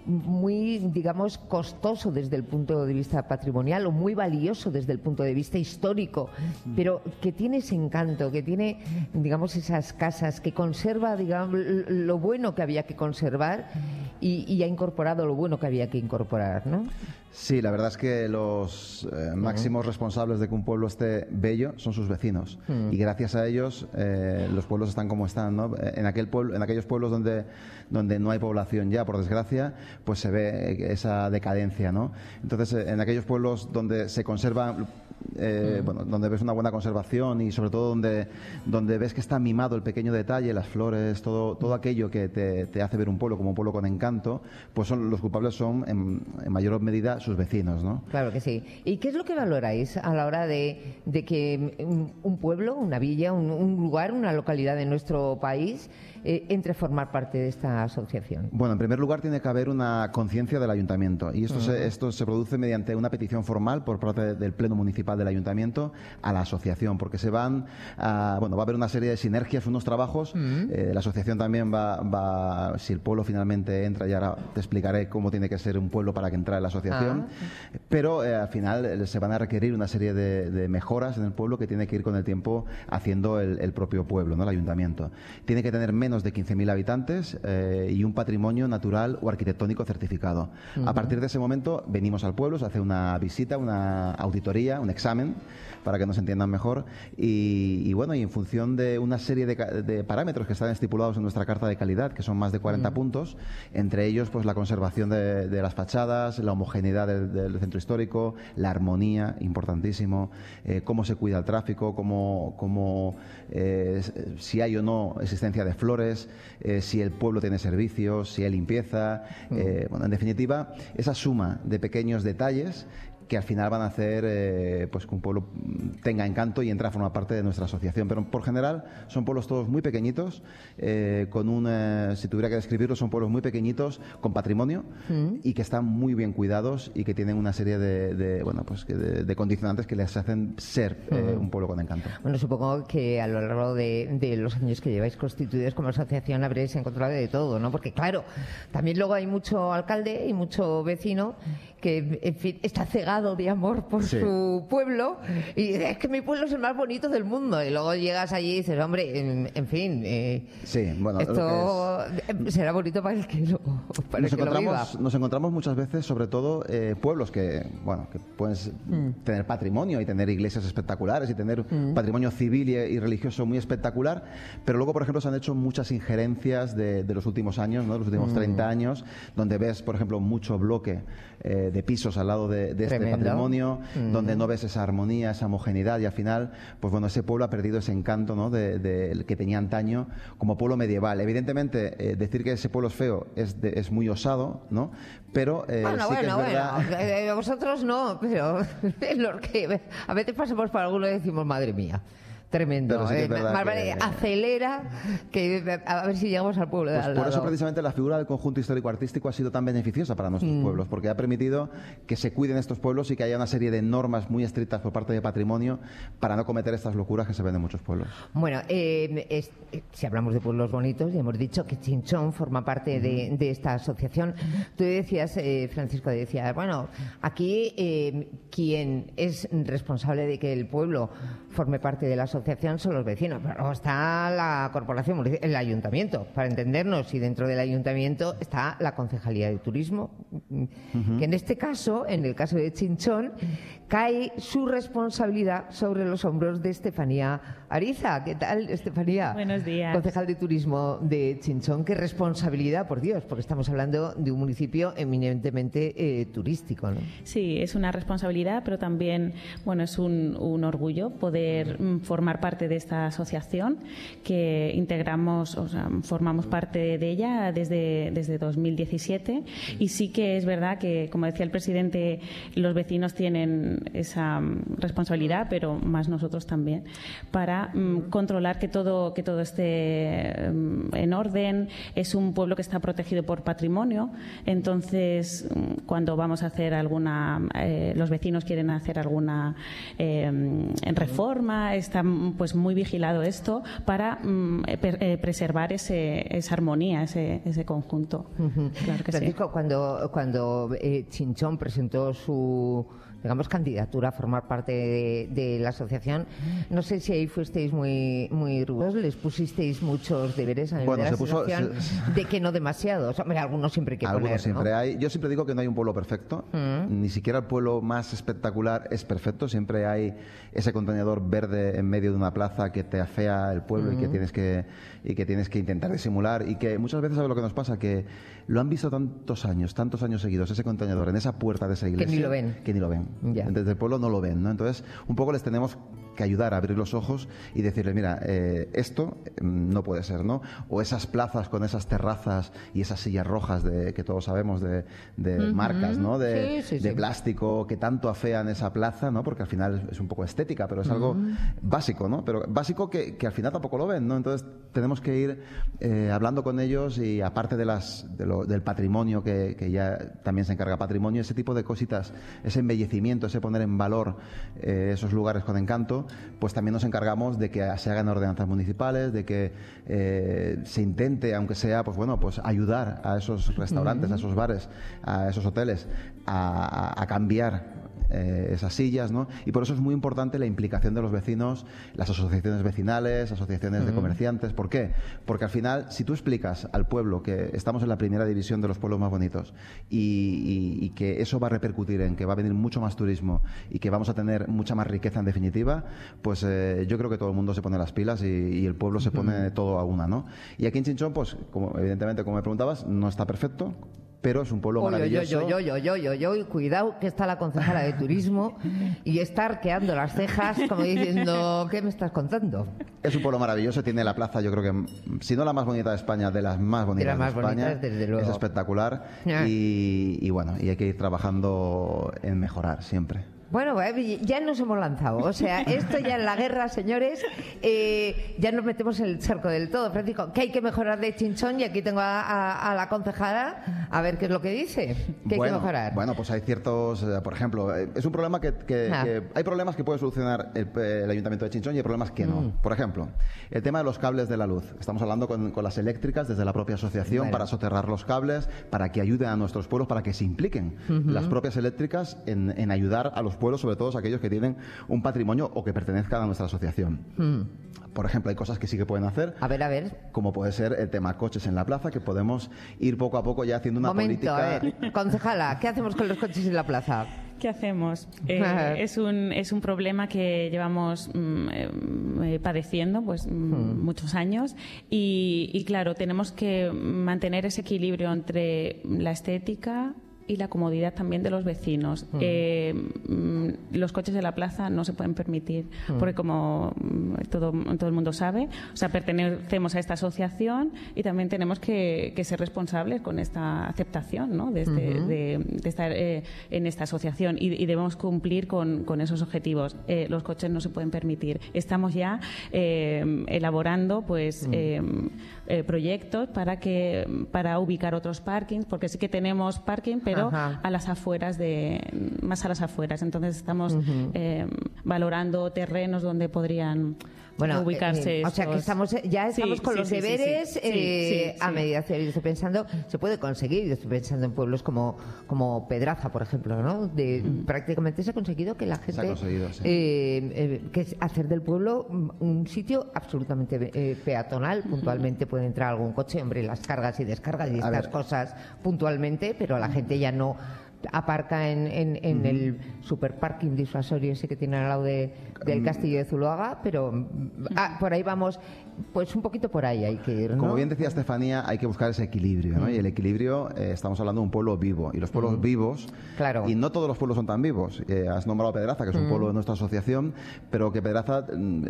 muy, digamos, costoso desde el punto de vista patrimonial o muy valioso desde el punto de vista histórico, pero que tiene ese encanto, que tiene, digamos, esas casas, que conserva, digamos, lo bueno que había que conservar y, y ha incorporado lo bueno que había que incorporar, ¿no? Sí, la verdad es que los eh, máximos responsables de que un pueblo esté bello son sus vecinos. Mm. Y gracias a ellos eh, los pueblos están como están, ¿no? En, aquel pueblo, en aquellos pueblos donde, donde no hay población ya, por desgracia, pues se ve esa decadencia, ¿no? Entonces, eh, en aquellos pueblos donde se conserva... Eh, mm. bueno, donde ves una buena conservación y sobre todo donde, donde ves que está mimado el pequeño detalle, las flores, todo, todo aquello que te, te hace ver un pueblo como un pueblo con encanto, pues son, los culpables son en, en mayor medida sus vecinos, ¿no? Claro que sí. ¿Y qué es lo que valoráis a la hora de, de que un, un pueblo, una villa, un, un lugar, una localidad de nuestro país eh, entre a formar parte de esta asociación? Bueno, en primer lugar tiene que haber una conciencia del ayuntamiento y esto, uh-huh. se, esto se produce mediante una petición formal por parte del Pleno Municipal del Ayuntamiento a la asociación, porque se van a, bueno, va a haber una serie de sinergias, unos trabajos. Uh-huh. eh, la asociación también va, va, si el pueblo finalmente entra, y ahora te explicaré cómo tiene que ser un pueblo para que entre en la asociación, uh-huh. pero eh, al final eh, se van a requerir una serie de, de mejoras en el pueblo que tiene que ir con el tiempo haciendo el, el propio pueblo, ¿no? El ayuntamiento. Tiene que tener menos de quince mil habitantes eh, y un patrimonio natural o arquitectónico certificado. Uh-huh. A partir de ese momento venimos al pueblo, se hace una visita, una auditoría, un examen, para que nos entiendan mejor, y, y bueno, y en función de una serie de, de parámetros que están estipulados en nuestra carta de calidad, que son más de cuarenta mm. puntos, entre ellos pues la conservación de, de las fachadas, la homogeneidad del, del centro histórico, la armonía, importantísimo, eh, cómo se cuida el tráfico, cómo, cómo eh, si hay o no existencia de flores, eh, si el pueblo tiene servicios, si hay limpieza, mm. eh, bueno, en definitiva, esa suma de pequeños detalles que al final van a hacer eh, pues que un pueblo tenga encanto y entre a formar parte de nuestra asociación. Pero por general son pueblos todos muy pequeñitos, eh, con un, eh, si tuviera que describirlos, son pueblos muy pequeñitos, con patrimonio mm. y que están muy bien cuidados y que tienen una serie de, de bueno pues que de, de condicionantes que les hacen ser eh, mm. un pueblo con encanto. Bueno, supongo que a lo largo de, de los años que lleváis constituidos como asociación habréis encontrado de todo, ¿no? Porque claro, también luego hay mucho alcalde y mucho vecino que, en fin, está cegado de amor por Sí. su pueblo y dice, es que mi pueblo es el más bonito del mundo. Y luego llegas allí y dices, hombre, en, en fin, eh, Sí, bueno, lo que esto es- será bonito para el que lo, para Nos el que lo viva. encontramos, nos encontramos muchas veces, sobre todo, eh, pueblos que, bueno, que pueden s- Mm. tener patrimonio y tener iglesias espectaculares y tener patrimonio civil y, y religioso muy espectacular, pero luego, por ejemplo, se han hecho muchas injerencias de, de los últimos años, ¿no? de los últimos Mm. treinta años, donde ves, por ejemplo, mucho bloque eh, de pisos al lado de, de este Tremendo. patrimonio, Mm. donde no ves esa armonía, esa homogeneidad, y al final, pues bueno, ese pueblo ha perdido ese encanto, ¿no? de, de- que tenía antaño como pueblo medieval. Evidentemente, eh, decir que ese pueblo es feo es, de- es muy osado, ¿no? Pero eh, Bueno, sí que bueno, es verdad. bueno, eh, vosotros no, pero es lo que a veces pasamos por alguno y decimos, madre mía. Tremendo. Pero sí que es eh, verdad más vale que- acelera que a ver si llegamos al pueblo de Pues al por lado. eso precisamente la figura del conjunto histórico-artístico ha sido tan beneficiosa para nuestros Mm. pueblos, porque ha permitido que se cuiden estos pueblos y que haya una serie de normas muy estrictas por parte de patrimonio para no cometer estas locuras que se ven en muchos pueblos. Bueno, eh, es- eh, si hablamos de pueblos bonitos, ya hemos dicho que Chinchón forma parte de, de esta asociación. Tú decías, eh, Francisco, decías, bueno, aquí eh, quien es responsable de que el pueblo forme parte de la asociación son los vecinos, pero luego está la corporación, munici- el ayuntamiento, para entendernos, y dentro del ayuntamiento está la Concejalía de Turismo, que en este caso, en el caso de Chinchón, cae su responsabilidad sobre los hombros de Estefanía Ariza. ¿Qué tal, Estefanía? Buenos días. Concejal de Turismo de Chinchón. Qué responsabilidad, por Dios, porque estamos hablando de un municipio eminentemente eh, turístico, ¿no? Sí, es una responsabilidad, pero también, bueno, es un, un orgullo poder mm, formar parte de esta asociación que integramos, o sea, formamos parte de ella desde, desde dos mil diecisiete, y sí que es verdad que, como decía el presidente, los vecinos tienen esa mm, responsabilidad, pero más nosotros también, para mm, controlar que todo, que todo esté mm, en orden. Es un pueblo que está protegido por patrimonio, entonces mm, cuando vamos a hacer alguna, eh, los vecinos quieren hacer alguna eh, reforma, está mm, pues muy vigilado esto para mm, eh, per- eh, preservar ese, esa armonía, ese, ese conjunto. Claro que sí. Francisco, cuando, cuando eh, Chinchón presentó su, digamos, candidatura a formar parte de, de la asociación, no sé si ahí fuisteis muy, muy rigurosos, les pusisteis muchos deberes a nivel Bueno, de la se puso- asociación, se- de que no demasiados. Hombre, algunos siempre hay que Algunos poner, siempre ¿no? hay. Yo siempre digo que no hay un pueblo perfecto. Mm. Ni siquiera el pueblo más espectacular es perfecto. Siempre hay ese contenedor verde en medio de una plaza que te afea el pueblo y que Mm. tienes que y que tienes que intentar disimular, y que muchas veces, ¿sabes lo que nos pasa? Que lo han visto tantos años, tantos años seguidos, ese contenedor en esa puerta de esa iglesia, ni lo ven. que ni lo ven. Desde el pueblo no lo ven, ¿no? Entonces, un poco les tenemos que ayudar a abrir los ojos y decirles, mira, eh, esto mm, no puede ser, ¿no? O esas plazas con esas terrazas y esas sillas rojas de, que todos sabemos de, de Ujú. marcas, ¿no? De, Sí, sí, de sí. plástico, que tanto afean esa plaza, ¿no? Porque al final es un poco estética, pero es algo Ujú. básico, ¿no? Pero básico que, que al final tampoco lo ven, ¿no? Entonces tenemos que ir eh, hablando con ellos, y aparte de las, de lo- del patrimonio, que, que ya también se encarga patrimonio, ese tipo de cositas, ese embellecimiento, ese poner en valor eh, esos lugares con encanto, pues también nos encargamos de que se hagan ordenanzas municipales, de que eh, se intente, aunque sea, pues bueno, pues ayudar a esos restaurantes, Ujú. a esos bares, a esos hoteles, a, a- a cambiar eh, esas sillas, ¿no? Y por eso es muy importante la implicación de los vecinos, las asociaciones vecinales, asociaciones de Ujú. comerciantes. ¿Por qué? Porque al final, si tú explicas al pueblo que estamos en la primera división de los pueblos más bonitos y, y- y que eso va a repercutir en que va a venir mucho más turismo y que vamos a tener mucha más riqueza en definitiva, pues eh, yo creo que todo el mundo se pone las pilas y, y el pueblo se pone Ujú. todo a una, ¿no? Y aquí en Chinchón, pues como, evidentemente, como me preguntabas, no está perfecto, pero es un pueblo Oy, oy, maravilloso. oy, oy, oy, oy, oy, oy, cuidado que está la concejala de turismo y está arqueando las cejas como diciendo, ¿qué me estás contando? Es un pueblo maravilloso, tiene la plaza, yo creo que, si no la más bonita de España, de las más bonitas de, las más España. bonitas, desde luego. Es espectacular. Ya. Y, y bueno, y hay que ir trabajando en mejorar siempre. Bueno, eh, ya nos hemos lanzado. O sea, esto ya en la guerra, señores, eh, ya nos metemos en el charco del todo. Francisco, ¿qué hay que mejorar de Chinchón? Y aquí tengo a, a, a la concejala a ver qué es lo que dice. ¿Qué bueno, hay que mejorar? Bueno, pues hay ciertos, eh, por ejemplo, eh, es un problema que, que, Ah. que hay problemas que puede solucionar el, el Ayuntamiento de Chinchón y hay problemas que no. Mm. Por ejemplo, el tema de los cables de la luz. Estamos hablando con, con las eléctricas desde la propia asociación Bueno. para soterrar los cables, para que ayuden a nuestros pueblos, para que se impliquen Ujú. las propias eléctricas en, en ayudar a los pueblos, sobre todo aquellos que tienen un patrimonio o que pertenezcan a nuestra asociación. Mm. Por ejemplo, hay cosas que sí que pueden hacer. A ver, a ver. Como puede ser el tema coches en la plaza, que podemos ir poco a poco ya haciendo una Momento, política. a ver. Concejala, ¿qué hacemos con los coches en la plaza? ¿Qué hacemos? Eh, es, un, es un problema que llevamos mm, eh, padeciendo pues, mm, Hmm. muchos años y, y, claro, tenemos que mantener ese equilibrio entre la estética y la comodidad también de los vecinos. Mm. Eh, mm, los coches de la plaza no se pueden permitir, Mm. porque como mm, todo, todo el mundo sabe, o sea, pertenecemos a esta asociación y también tenemos que, que ser responsables con esta aceptación, ¿no? de, este- Ujú. de, de estar eh, en esta asociación y, y debemos cumplir con, con esos objetivos. Eh, los coches no se pueden permitir. Estamos ya eh, elaborando pues Mm. eh, eh, proyectos para que para ubicar otros parkings, porque sí que tenemos parking, pero Ajá. a las afueras de más a las afueras. Entonces estamos Ujú. eh, valorando terrenos donde podrían Bueno, ubicarse. eh, o sea que estos- estamos ya estamos Sí, con sí, los sí, sí, deberes sí, sí, eh, sí, a sí. mediación. Yo estoy pensando, se puede conseguir. Yo estoy pensando en pueblos como como Pedraza, por ejemplo, ¿no? De, Prácticamente se ha conseguido que la gente conseguido, sí. eh, eh, que es hacer del pueblo un sitio absolutamente eh, peatonal. Puntualmente puede entrar algún coche, hombre, las cargas y descargas y A estas ver. cosas puntualmente, pero la gente ya no aparca en, en, en Ujú. el superparking disuasorio ese que tiene al lado de, del Mm. castillo de Zuloaga, pero mm, ah, por ahí vamos, pues un poquito por ahí hay que ir, ¿no? Como bien decía Estefanía, hay que buscar ese equilibrio, ¿no? Mm. Y el equilibrio, eh, estamos hablando de un pueblo vivo. Y los pueblos Mm. vivos, Claro. y no todos los pueblos son tan vivos. Eh, has nombrado Pedraza, que es un Mm. pueblo de nuestra asociación, pero que Pedraza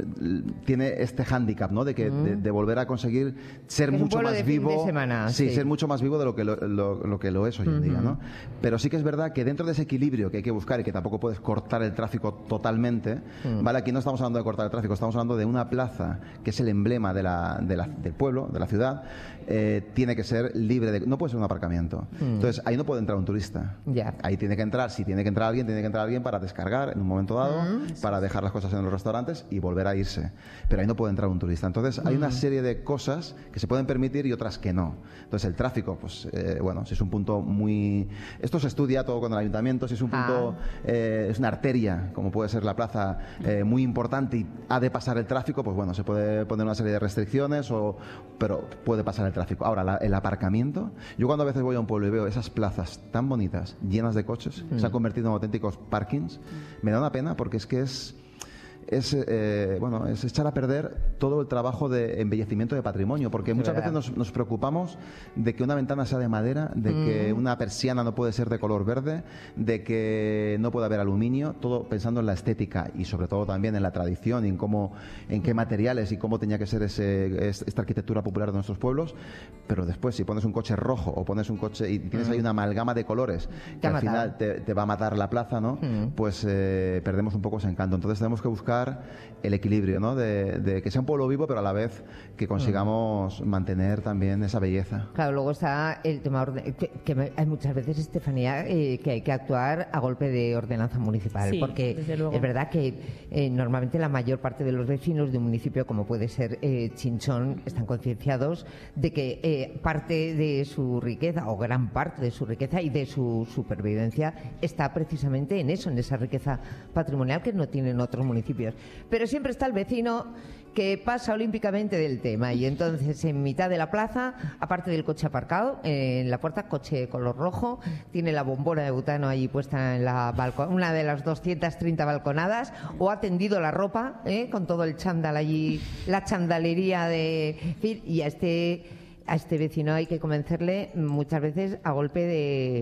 mm, tiene este hándicap, ¿no? De, que, Mm. de, de volver a conseguir ser Es un mucho pueblo más de fin vivo. de semana, sí, sí. ser mucho más vivo de lo que lo, lo- lo que lo es hoy en día, Ujú. ¿no? Pero sí que es verdad que dentro de ese equilibrio que hay que buscar y que tampoco puedes cortar el tráfico totalmente, Mm. ¿vale? Aquí no estamos hablando de cortar el tráfico, estamos hablando de una plaza que es el emblema de la, de la- del pueblo, de la ciudad, eh, tiene que ser libre de... No puede ser un aparcamiento. Mm. Entonces, ahí no puede entrar un turista. Ya. Ahí tiene que entrar, si tiene que entrar alguien, tiene que entrar alguien para descargar en un momento dado, Mm. para dejar las cosas en los restaurantes y volver a irse. Pero ahí no puede entrar un turista. Entonces, hay una Mm. serie de cosas que se pueden permitir y otras que no. Entonces, el tráfico, pues, eh, bueno, si es un punto muy... Esto se estudia todo con el ayuntamiento, si es un punto, eh, es una arteria, como puede ser la plaza, eh, muy importante y ha de pasar el tráfico, pues bueno, se puede poner una serie de restricciones, o, pero puede pasar el tráfico. Ahora, la- el aparcamiento, yo cuando a veces voy a un pueblo y veo esas plazas tan bonitas, llenas de coches, Mm. se han convertido en auténticos parkings, me da una pena porque es que es... Es, eh, bueno, es echar a perder todo el trabajo de embellecimiento de patrimonio, porque muchas verdad. veces nos, nos preocupamos de que una ventana sea de madera, de que Mm. una persiana no puede ser de color verde, de que no puede haber aluminio, todo pensando en la estética y sobre todo también en la tradición y en cómo, en qué materiales y cómo tenía que ser ese, es- esta arquitectura popular de nuestros pueblos. Pero después, si pones un coche rojo o pones un coche y tienes Mm. ahí una amalgama de colores Te que ha al matado. final te, te va a matar la plaza, ¿no? Mm. Pues eh, perdemos un poco ese encanto. Entonces tenemos que buscar el equilibrio, ¿no? De, de que sea un pueblo vivo, pero a la vez que consigamos mantener también esa belleza. Claro, luego está el tema orde- que, que me- hay muchas veces, Estefanía, eh, que hay que actuar a golpe de ordenanza municipal, Sí, porque desde luego. es verdad que eh, normalmente la mayor parte de los vecinos de un municipio como puede ser eh, Chinchón están concienciados de que eh, parte de su riqueza o gran parte de su riqueza y de su supervivencia está precisamente en eso, en esa riqueza patrimonial que no tienen otros municipios. Pero siempre está el vecino que pasa olímpicamente del tema y entonces en mitad de la plaza, aparte del coche aparcado, eh, en la puerta, coche color rojo, tiene la bombona de butano allí puesta en la balco- una de las doscientas treinta balconadas, o ha tendido la ropa eh, con todo el chándal allí, la chandalería de... en fin, y a este, a este vecino hay que convencerle muchas veces a golpe de,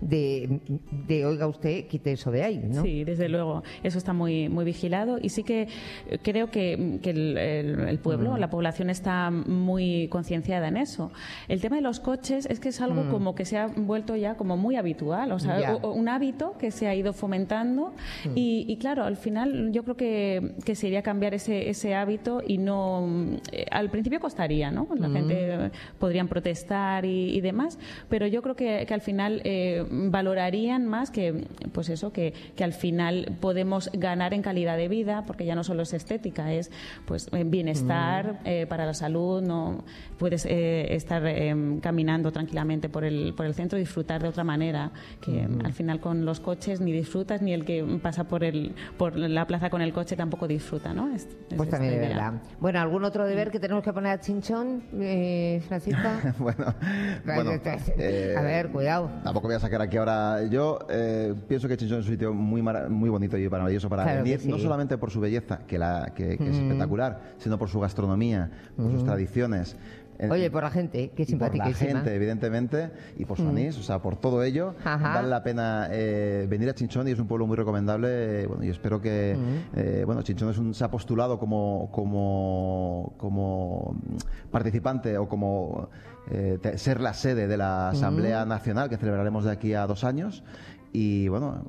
de, de oiga usted, quite eso de ahí, ¿no? Sí, desde luego. Eso está muy muy vigilado y sí que creo que, que el, el, el pueblo, mm. la población está muy concienciada en eso. El tema de los coches es que es algo mm. como que se ha vuelto ya como muy habitual, o sea, o, o un hábito que se ha ido fomentando mm. y, y claro, al final yo creo que, que sería cambiar ese, ese hábito y no... Eh, al principio costaría, ¿no? La mm. gente podrían protestar y, y demás, pero yo creo que, que al final eh, valorarían más que, pues eso, que, que al final podemos ganar en calidad de vida, porque ya no solo es estética, es pues bienestar mm. eh, para la salud, no puedes eh, estar eh, caminando tranquilamente por el, por el centro y disfrutar de otra manera, que mm. al final con los coches ni disfrutas, ni el que pasa por el por la plaza con el coche tampoco disfruta, ¿no? Es, es pues también es verdad. Bueno, ¿algún otro deber que tenemos que poner a Chinchón, eh, Francisca? bueno, bueno eh, a ver, cuidado. Tampoco voy a sacar aquí ahora. Yo eh, pienso que Chinchón es un sitio muy muy bonito y maravilloso para claro venir, sí. no solamente por su belleza, que, la, que, que mm. es espectacular, sino por su gastronomía, por mm. sus tradiciones. Oye, por la gente, que es simpática. Por la gente, evidentemente, y por su anís, mm. o sea, por todo ello, Ajá. vale la pena eh, venir a Chinchón y es un pueblo muy recomendable. Eh, bueno, yo espero que, mm. eh, bueno, Chinchón es un, se ha postulado como, como, como participante o como eh, te, ser la sede de la Asamblea mm. Nacional que celebraremos de aquí a dos años y, bueno...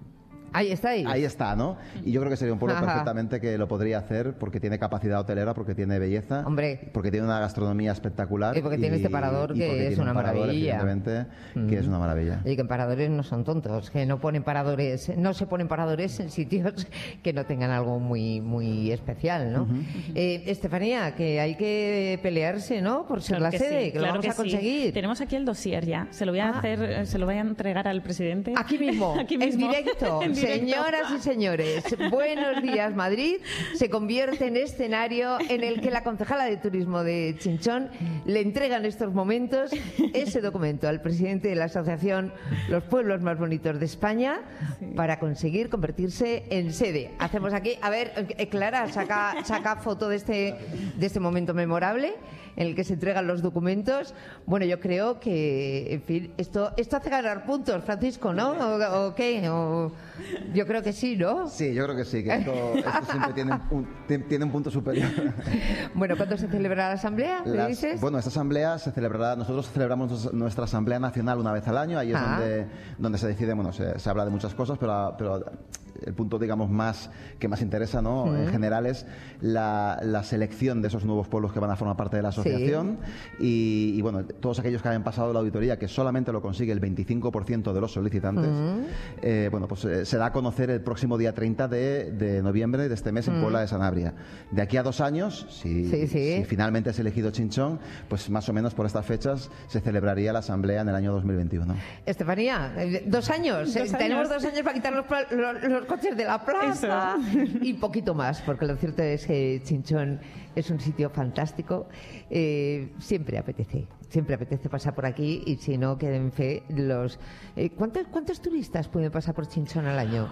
Ahí está, ahí. Ahí está, ¿no? Y yo creo que sería un pueblo Ajá. perfectamente que lo podría hacer porque tiene capacidad hotelera, porque tiene belleza, Hombre. porque tiene una gastronomía espectacular. Y porque tiene este parador que es una parador, maravilla. Evidentemente, mm. que es una maravilla. Y que en paradores no son tontos, que no ponen paradores, no se ponen paradores en sitios que no tengan algo muy muy especial, ¿no? Uh-huh. eh, Estefanía, que hay que pelearse, ¿no? Por ser claro la que sede, sí, que claro lo vamos que a conseguir. Sí. Tenemos aquí el dossier ya. Se lo voy a ah. hacer, se lo voy a entregar al presidente. Aquí mismo, aquí mismo. en directo, en directo. Señoras y señores, buenos días Madrid se convierte en escenario en el que la concejala de turismo de Chinchón le entrega en estos momentos ese documento al presidente de la asociación Los Pueblos Más Bonitos de España sí. para conseguir convertirse en sede. Hacemos aquí, a ver, Clara, saca, saca foto de este, de este momento memorable en el que se entregan los documentos. Bueno, yo creo que, en fin, esto, esto hace ganar puntos, Francisco, ¿no? ¿O, o qué? O, yo creo que sí, ¿no? Sí, yo creo que sí, que esto, esto siempre tiene un, tiene un punto superior. Bueno, ¿cuándo se celebrará la asamblea? ¿Me Las, dices? Bueno, esta asamblea se celebrará, nosotros celebramos nuestra asamblea nacional una vez al año, ahí es ah. donde, donde se decide, bueno, se, se habla de muchas cosas, pero, pero el punto, digamos, más que más interesa, ¿no? Mm. En general es la, la selección de esos nuevos pueblos que van a formar parte de la asociación sí. y, y, bueno, todos aquellos que hayan pasado la auditoría, que solamente lo consigue el veinticinco por ciento de los solicitantes, mm. eh, bueno, pues eh, se da a conocer el próximo día treinta de, de noviembre de este mes en mm. Puebla de Sanabria. De aquí a dos años, si, sí, sí. si finalmente es elegido Chinchón, pues más o menos por estas fechas se celebraría la asamblea en el año dos mil veintiuno. Estefanía, dos años. Dos Tenemos años. dos años para quitar los, los, los coches de la plaza Eso. y poquito más, porque lo cierto es que Chinchón es un sitio fantástico. Eh, siempre apetece, siempre apetece pasar por aquí y si no, queden fe los... Eh, ¿cuántos, ¿Cuántos turistas pueden pasar por Chinchón al año?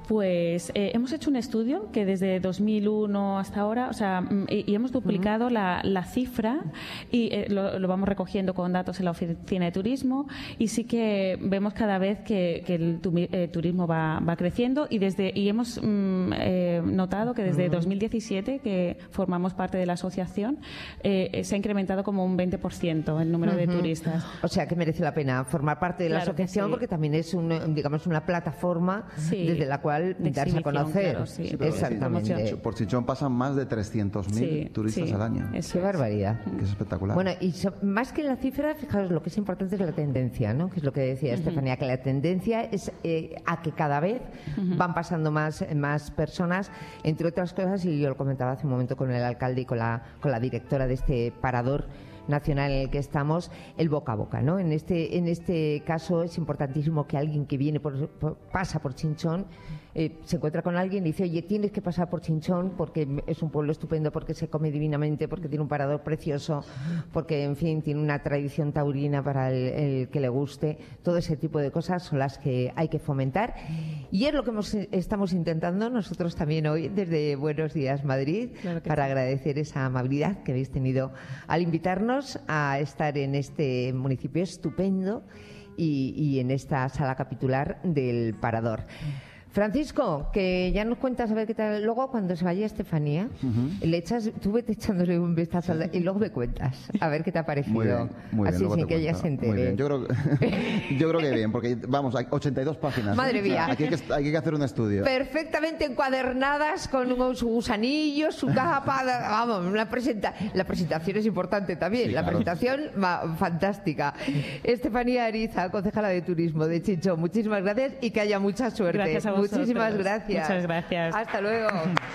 Pues eh, hemos hecho un estudio que desde dos mil uno hasta ahora, o sea, y, y hemos duplicado uh-huh. la, la cifra y eh, lo, lo vamos recogiendo con datos en la oficina de turismo y sí que vemos cada vez que, que el tu, eh, turismo va, va creciendo y desde y hemos mm, eh, notado que desde uh-huh. dos mil diecisiete, que formamos parte de la asociación, eh, se ha incrementado como un veinte por ciento el número uh-huh. de turistas. O sea, que merece la pena formar parte de la claro asociación sí. porque también es un, digamos, una plataforma sí. desde la cual darse a conocer. Claro, sí. Sí, exactamente. Por Chinchón pasan más de trescientos mil sí, turistas sí, al año. Qué barbaridad. Que es espectacular. Bueno, y so, más que la cifra, fijaos, lo que es importante es la tendencia, ¿no? Que es lo que decía uh-huh. Estefanía, que la tendencia es eh, a que cada vez uh-huh. van pasando más, más personas, entre otras cosas, y yo lo comentaba hace un momento con el alcalde y con la, con la directora de este parador nacional en el que estamos, el boca a boca, ¿no? En este, en este caso es importantísimo que alguien que viene por, por, pasa por Chinchón eh, se encuentra con alguien y dice, oye, tienes que pasar por Chinchón porque es un pueblo estupendo, porque se come divinamente, porque tiene un parador precioso, porque, en fin, tiene una tradición taurina para el, el que le guste. Todo ese tipo de cosas son las que hay que fomentar y es lo que hemos, estamos intentando nosotros también hoy desde Buenos Días Madrid, claro para sí. agradecer esa amabilidad que habéis tenido al invitarnos a estar en este municipio estupendo y, y en esta sala capitular del Parador. Francisco, que ya nos cuentas a ver qué tal. Luego, cuando se vaya Estefanía, uh-huh. le echas, tú vete echándole un vistazo al, y luego me cuentas a ver qué te ha parecido. Muy bien, muy bien. Así sin que ella se entere. Muy bien. Yo creo, yo creo que bien, porque vamos, hay ochenta y dos páginas. Madre mía. O sea, aquí hay que, hay que hacer un estudio. Perfectamente encuadernadas con sus gusanillos, su capa. Vamos, una presenta la presentación es importante también. Sí, la claro. presentación va, fantástica. Estefanía Ariza, concejala de Turismo de Chinchón, muchísimas gracias y que haya mucha suerte. Gracias a vosotros. Muchísimas gracias. Muchas gracias. Hasta luego.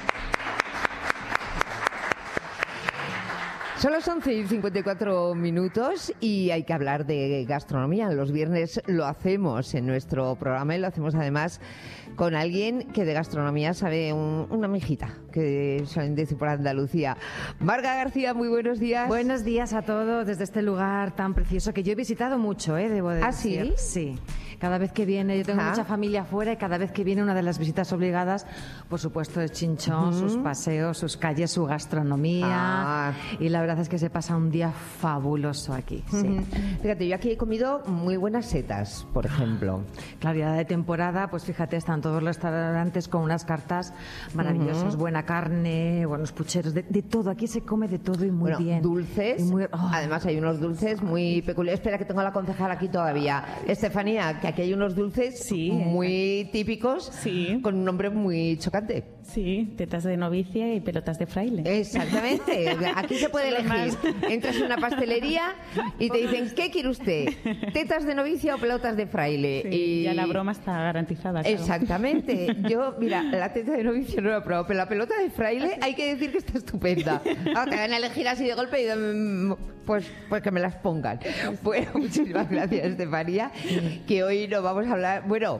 Son las once y cincuenta y cuatro minutos y hay que hablar de gastronomía. Los viernes lo hacemos en nuestro programa y lo hacemos además con alguien que de gastronomía sabe un, una mijita, que suelen decir por Andalucía. Marga García, muy buenos días. Buenos días a todos desde este lugar tan precioso que yo he visitado mucho, ¿eh? Debo de ¿Ah, decir. sí? Sí. Cada vez que viene, yo tengo Ajá. mucha familia afuera y cada vez que viene una de las visitas obligadas, por supuesto, es Chinchón, uh-huh. sus paseos, sus calles, su gastronomía. Ah. Y la verdad es que se pasa un día fabuloso aquí. Sí. Uh-huh. Fíjate, yo aquí he comido muy buenas setas, por ejemplo. Claro, ya de temporada, pues fíjate, están todos los restaurantes con unas cartas maravillosas, uh-huh. buena carne, buenos pucheros, de, de todo. Aquí se come de todo y muy bueno, bien. Dulces. Y muy, oh. Además hay unos dulces muy peculiares. Espera que tengo a la concejala aquí todavía. Estefanía, que aquí hay unos dulces sí, muy típicos sí. con un nombre muy chocante. Sí, tetas de novicia y pelotas de fraile. Exactamente. Aquí se puede elegir. Entras en una pastelería y te dicen, ¿qué quiere usted? ¿Tetas de novicia o pelotas de fraile? Sí, y ya la broma está garantizada. Claro. Exactamente. Yo, mira, la teta de novicia no la he probado, pero la pelota de fraile hay que decir que está estupenda. Ahora te van a elegir así de golpe y pues, pues que me las pongan. Bueno, muchísimas gracias, Estefanía, que hoy nos vamos a hablar, bueno,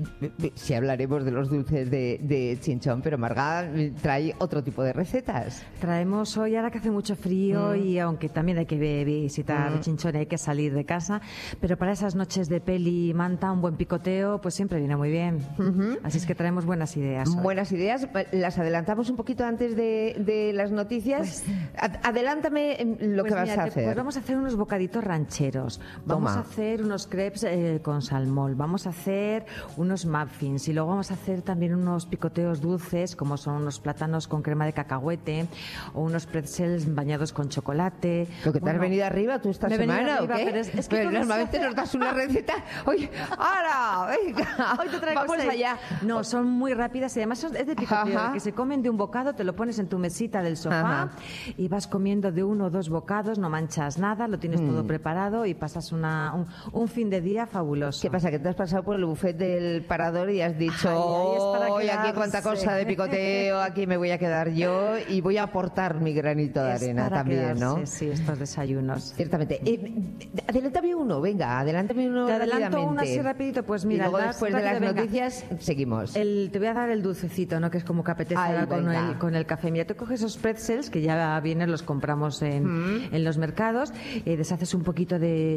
sí hablaremos de los dulces de, de Chinchón, pero Marga trae otro tipo de recetas. Traemos hoy, ahora que hace mucho frío mm. y aunque también hay que visitar mm. Chinchón, hay que salir de casa, pero para esas noches de peli y manta, un buen picoteo, pues siempre viene muy bien. Uh-huh. Así es que traemos buenas ideas. Hoy. Buenas ideas, las adelantamos un poquito antes de, de las noticias. Pues, Adelántame lo pues que vas mira, a hacer. Pues vamos a hacer unos bocaditos rancheros, vamos Toma. a hacer unos crepes eh, con salmón, vamos a hacer unos muffins y luego vamos a hacer también unos picoteos dulces, como son unos plátanos con crema de cacahuete o unos pretzels bañados con chocolate. Lo que te bueno, has venido arriba tú esta semana, arriba, ¿o qué? Pero es, es que pero normalmente hace... nos das una receta. Oye, ahora, venga, hoy te traigo vamos seis. allá. No, son muy rápidas y además es de picoteo, Ajá. que se comen de un bocado, te lo pones en tu mesita del sofá Ajá. y vas comiendo de uno o dos bocados, no manchas nada, lo tienes mm. todo preparado y pasas una, un, un fin de día fabuloso. ¿Qué pasa? Que te has pasado por el buffet del Parador y has dicho, hoy aquí cuánta cosa de picoteo, aquí me voy a quedar yo y voy a aportar mi granito de es arena también, quedarse, ¿no? Sí, estos desayunos. Ciertamente. Eh, adelántame uno, venga, adelántame uno Te adelanto rápidamente. uno así rapidito, pues mira. Y luego después rápido, de las venga. noticias seguimos. El, te voy a dar el dulcecito, ¿no? Que es como que apetece Ay, con el, con el café. Mira, te coges esos pretzels que ya vienen, los compramos en, mm. en los mercados, eh, deshaces un poquito de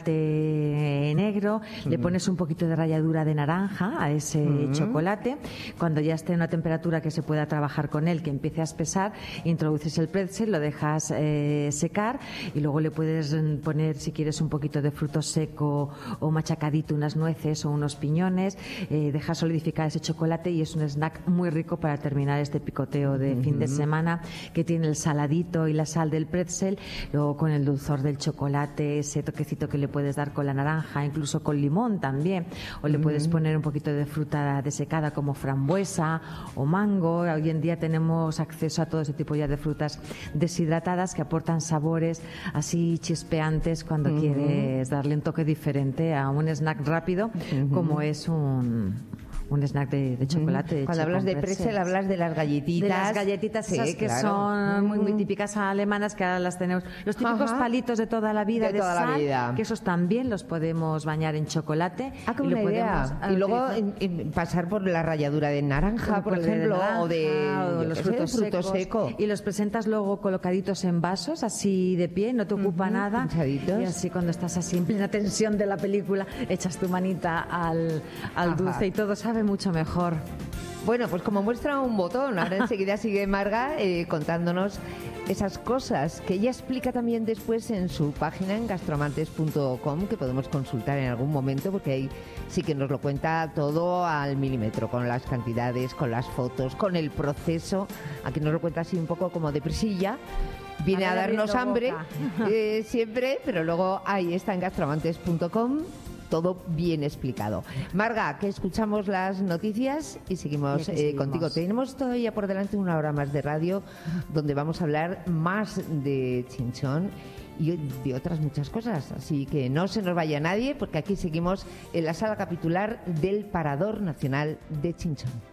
chocolate negro, mm. le pones un poquito de ralladura de naranja a ese mm. chocolate. Cuando ya esté en una temperatura que se pueda trabajar con él, que empiece a espesar, introduces el pretzel, lo dejas eh, secar y luego le puedes poner, si quieres, un poquito de fruto seco o machacadito, unas nueces o unos piñones, eh, dejas solidificar ese chocolate y es un snack muy rico para terminar este picoteo de mm-hmm. fin de semana, que tiene el saladito y la sal del pretzel, luego con el dulzor del chocolate, ese toquecito que le puedes dar con la naranja, incluso con limón también, o le mm-hmm. puedes poner un poquito de fruta desecada como frambuesa o mango. Hoy en día tenemos acceso a todo ese tipo ya de frutas deshidratadas que aportan sabores así chispeantes cuando mm-hmm. quieres darle un toque diferente a un snack rápido mm-hmm. como es un... un snack de, de chocolate. De Cuando hablas de pretzel, hablas de las galletitas. De las galletitas sí, esas que claro. son muy, muy típicas alemanas, que ahora las tenemos. Los típicos Ajá. palitos de toda la vida de, de toda sal, la vida. que esos también los podemos bañar en chocolate. Ah, qué y, buena lo idea. podemos, y luego en, en pasar por la ralladura de naranja, por, por ejemplo, de naranja, o de, o los frutos, frutos secos, seco. Y los presentas luego colocaditos en vasos, así de pie, no te ocupa uh-huh, nada. Pinchaditos. Y así cuando estás así en plena tensión de la película, echas tu manita al, al dulce y todo sabe mucho mejor. Bueno, pues como muestra un botón, ahora enseguida sigue Marga eh, contándonos esas cosas que ella explica también después en su página en gastroamantes punto com, que podemos consultar en algún momento, porque ahí sí que nos lo cuenta todo al milímetro, con las cantidades, con las fotos, con el proceso. Aquí nos lo cuenta así un poco como de prisilla. Viene a darnos hambre eh, siempre, pero luego ahí está en gastroamantes punto com. Todo bien explicado. Marga, que escuchamos las noticias y seguimos, Y eh, seguimos. contigo. Tenemos todavía por delante una hora más de radio donde vamos a hablar más de Chinchón y de otras muchas cosas. Así que no se nos vaya nadie porque aquí seguimos en la sala capitular del Parador Nacional de Chinchón.